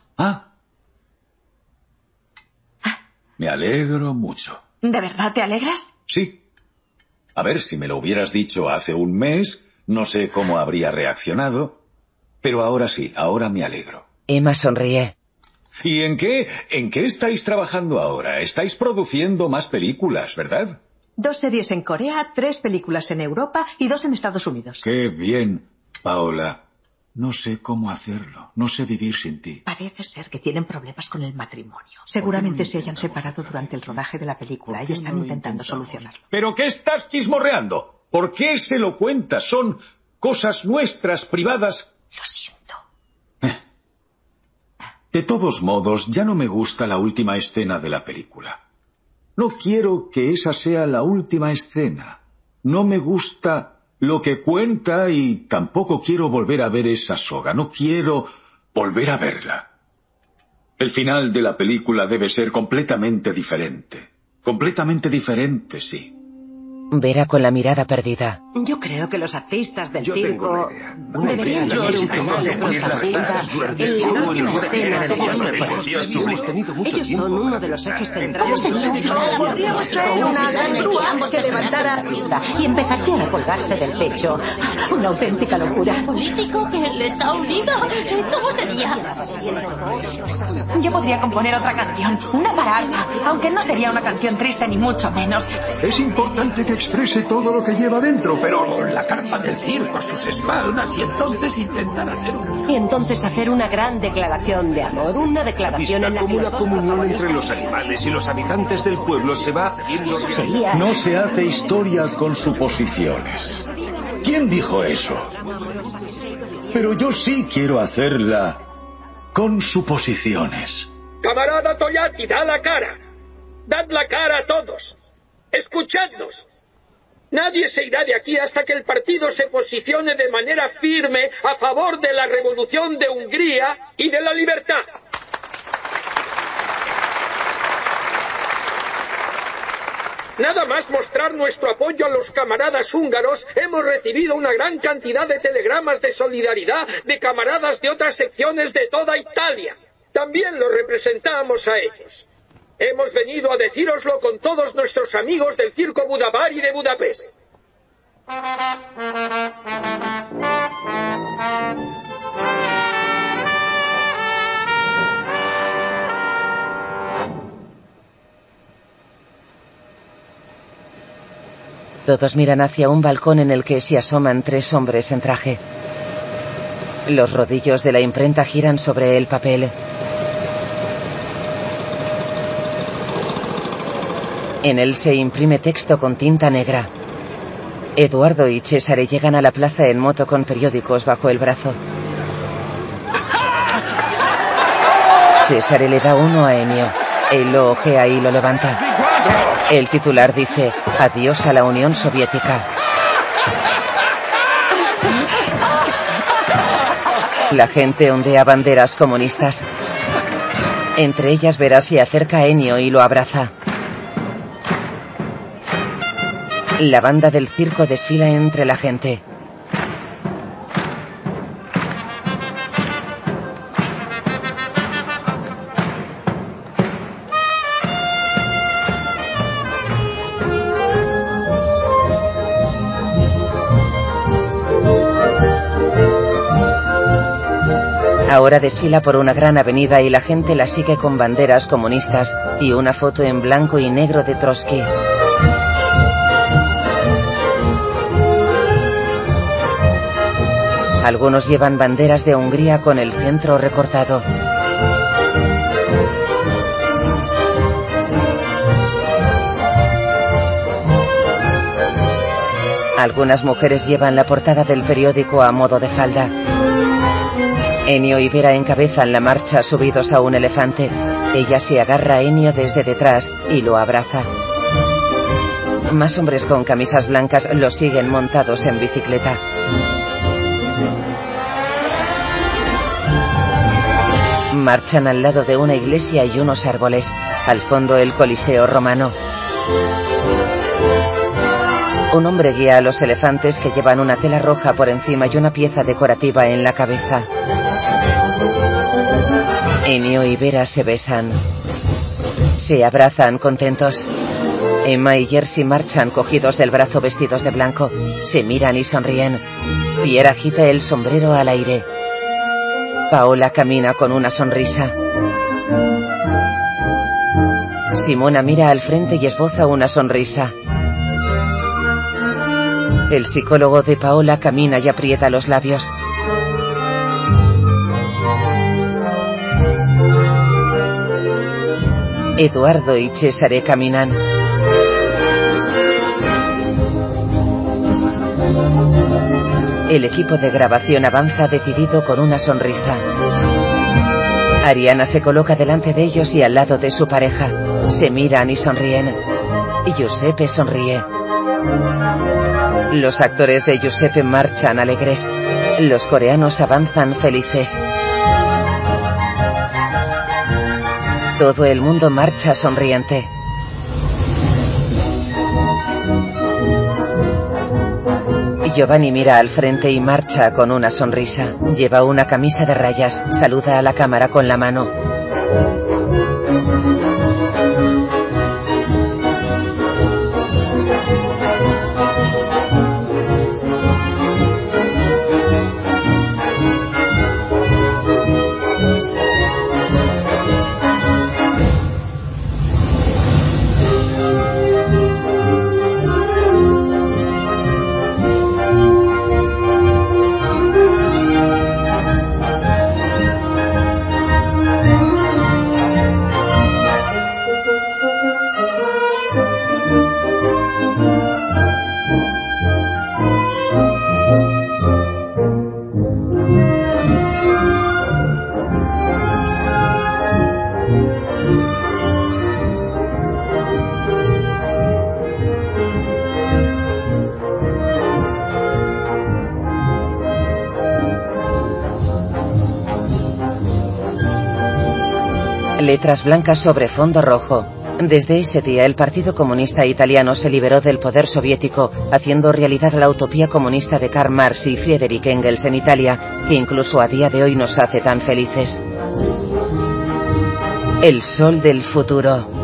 Me alegro mucho. ¿De verdad te alegras? Sí. A ver, si me lo hubieras dicho hace un mes, no sé cómo habría reaccionado, pero ahora sí, ahora me alegro. Emma sonríe. ¿Y en qué estáis trabajando ahora? Estáis produciendo más películas, ¿verdad? 2 series en Corea, 3 películas en Europa y 2 en Estados Unidos. ¡Qué bien, Paola! No sé cómo hacerlo. No sé vivir sin ti. Parece ser que tienen problemas con el matrimonio. Seguramente se hayan separado durante el rodaje de la película y están intentando solucionarlo. ¿Pero qué estás chismorreando? ¿Por qué se lo cuentas? Son cosas nuestras, privadas. Lo siento. De todos modos, ya no me gusta la última escena de la película. No quiero que esa sea la última escena. No me gusta lo que cuenta y tampoco quiero volver a ver esa soga. No quiero volver a verla. El final de la película debe ser completamente diferente. Completamente diferente, sí. Vera con la mirada perdida. Yo creo que los artistas del Yo circo tengo deberían ser un final de protagonista en la última escena de la película. Ellos son uno de los ejes centrales. ¿Cómo sería un final? Podríamos traer una gran grúa que levantara Y empezarían a colgarse del techo. Una auténtica locura. ¿Político que les ha unido? ¿Cómo sería? Yo podría componer otra canción, una para arpa, aunque no sería una canción triste ni mucho menos. Es importante que exprese todo lo que lleva dentro, pero... La carpa del circo a sus espaldas y entonces intentar hacer un... Y entonces hacer una gran declaración de amor, una declaración en la que como los la dos comunión entre los animales y los habitantes del pueblo se va haciendo... Eso sería... No se hace historia con suposiciones. ¿Quién dijo eso? Pero yo sí quiero hacerla con suposiciones. Camarada Toyati, da la cara. Dad la cara a todos. Escuchadnos. Nadie se irá de aquí hasta que el partido se posicione de manera firme a favor de la revolución de Hungría y de la libertad. Nada más mostrar nuestro apoyo a los camaradas húngaros, hemos recibido una gran cantidad de telegramas de solidaridad de camaradas de otras secciones de toda Italia. También los representamos a ellos. Hemos venido a decíroslo con todos nuestros amigos del Circo Budavari de Budapest. Todos miran hacia un balcón en el que se asoman 3 hombres en traje. Los rodillos de la imprenta giran sobre el papel. En él se imprime texto con tinta negra. Eduardo y Cesare llegan a la plaza en moto con periódicos bajo el brazo. Cesare le da uno a Ennio. Él lo ojea y lo levanta. El titular dice: adiós a la Unión Soviética. La gente ondea banderas comunistas. Entre ellas Vera se acerca a Ennio y lo abraza. La banda del circo desfila entre la gente. Ahora desfila por una gran avenida y la gente la sigue con banderas comunistas y una foto en blanco y negro de Trotsky. Algunos llevan banderas de Hungría con el centro recortado. Algunas mujeres llevan la portada del periódico a modo de falda. Ennio y Vera encabezan la marcha subidos a un elefante. Ella se agarra a Ennio desde detrás y lo abraza. Más hombres con camisas blancas lo siguen montados en bicicleta. Marchan al lado de una iglesia y unos árboles. Al fondo el Coliseo romano. Un hombre guía a los elefantes que llevan una tela roja por encima y una pieza decorativa en la cabeza. Ennio y Vera se besan. Se abrazan contentos. Emma y Jerzy marchan cogidos del brazo vestidos de blanco. Se miran y sonríen. Pierre agita el sombrero al aire. Paola camina con una sonrisa. Simona mira al frente y esboza una sonrisa. El psicólogo de Paola camina y aprieta los labios. Eduardo y Cesare caminan. El equipo de grabación avanza decidido con una sonrisa. Ariana se coloca delante de ellos y al lado de su pareja. Se miran y sonríen. Giuseppe sonríe. Los actores de Giuseppe marchan alegres. Los coreanos avanzan felices. Todo el mundo marcha sonriente. Giovanni mira al frente y marcha con una sonrisa. Lleva una camisa de rayas. Saluda a la cámara con la mano. Letras blancas sobre fondo rojo. Desde ese día el Partido Comunista Italiano se liberó del poder soviético, haciendo realidad la utopía comunista de Karl Marx y Friedrich Engels en Italia, que incluso a día de hoy nos hace tan felices. El sol del futuro.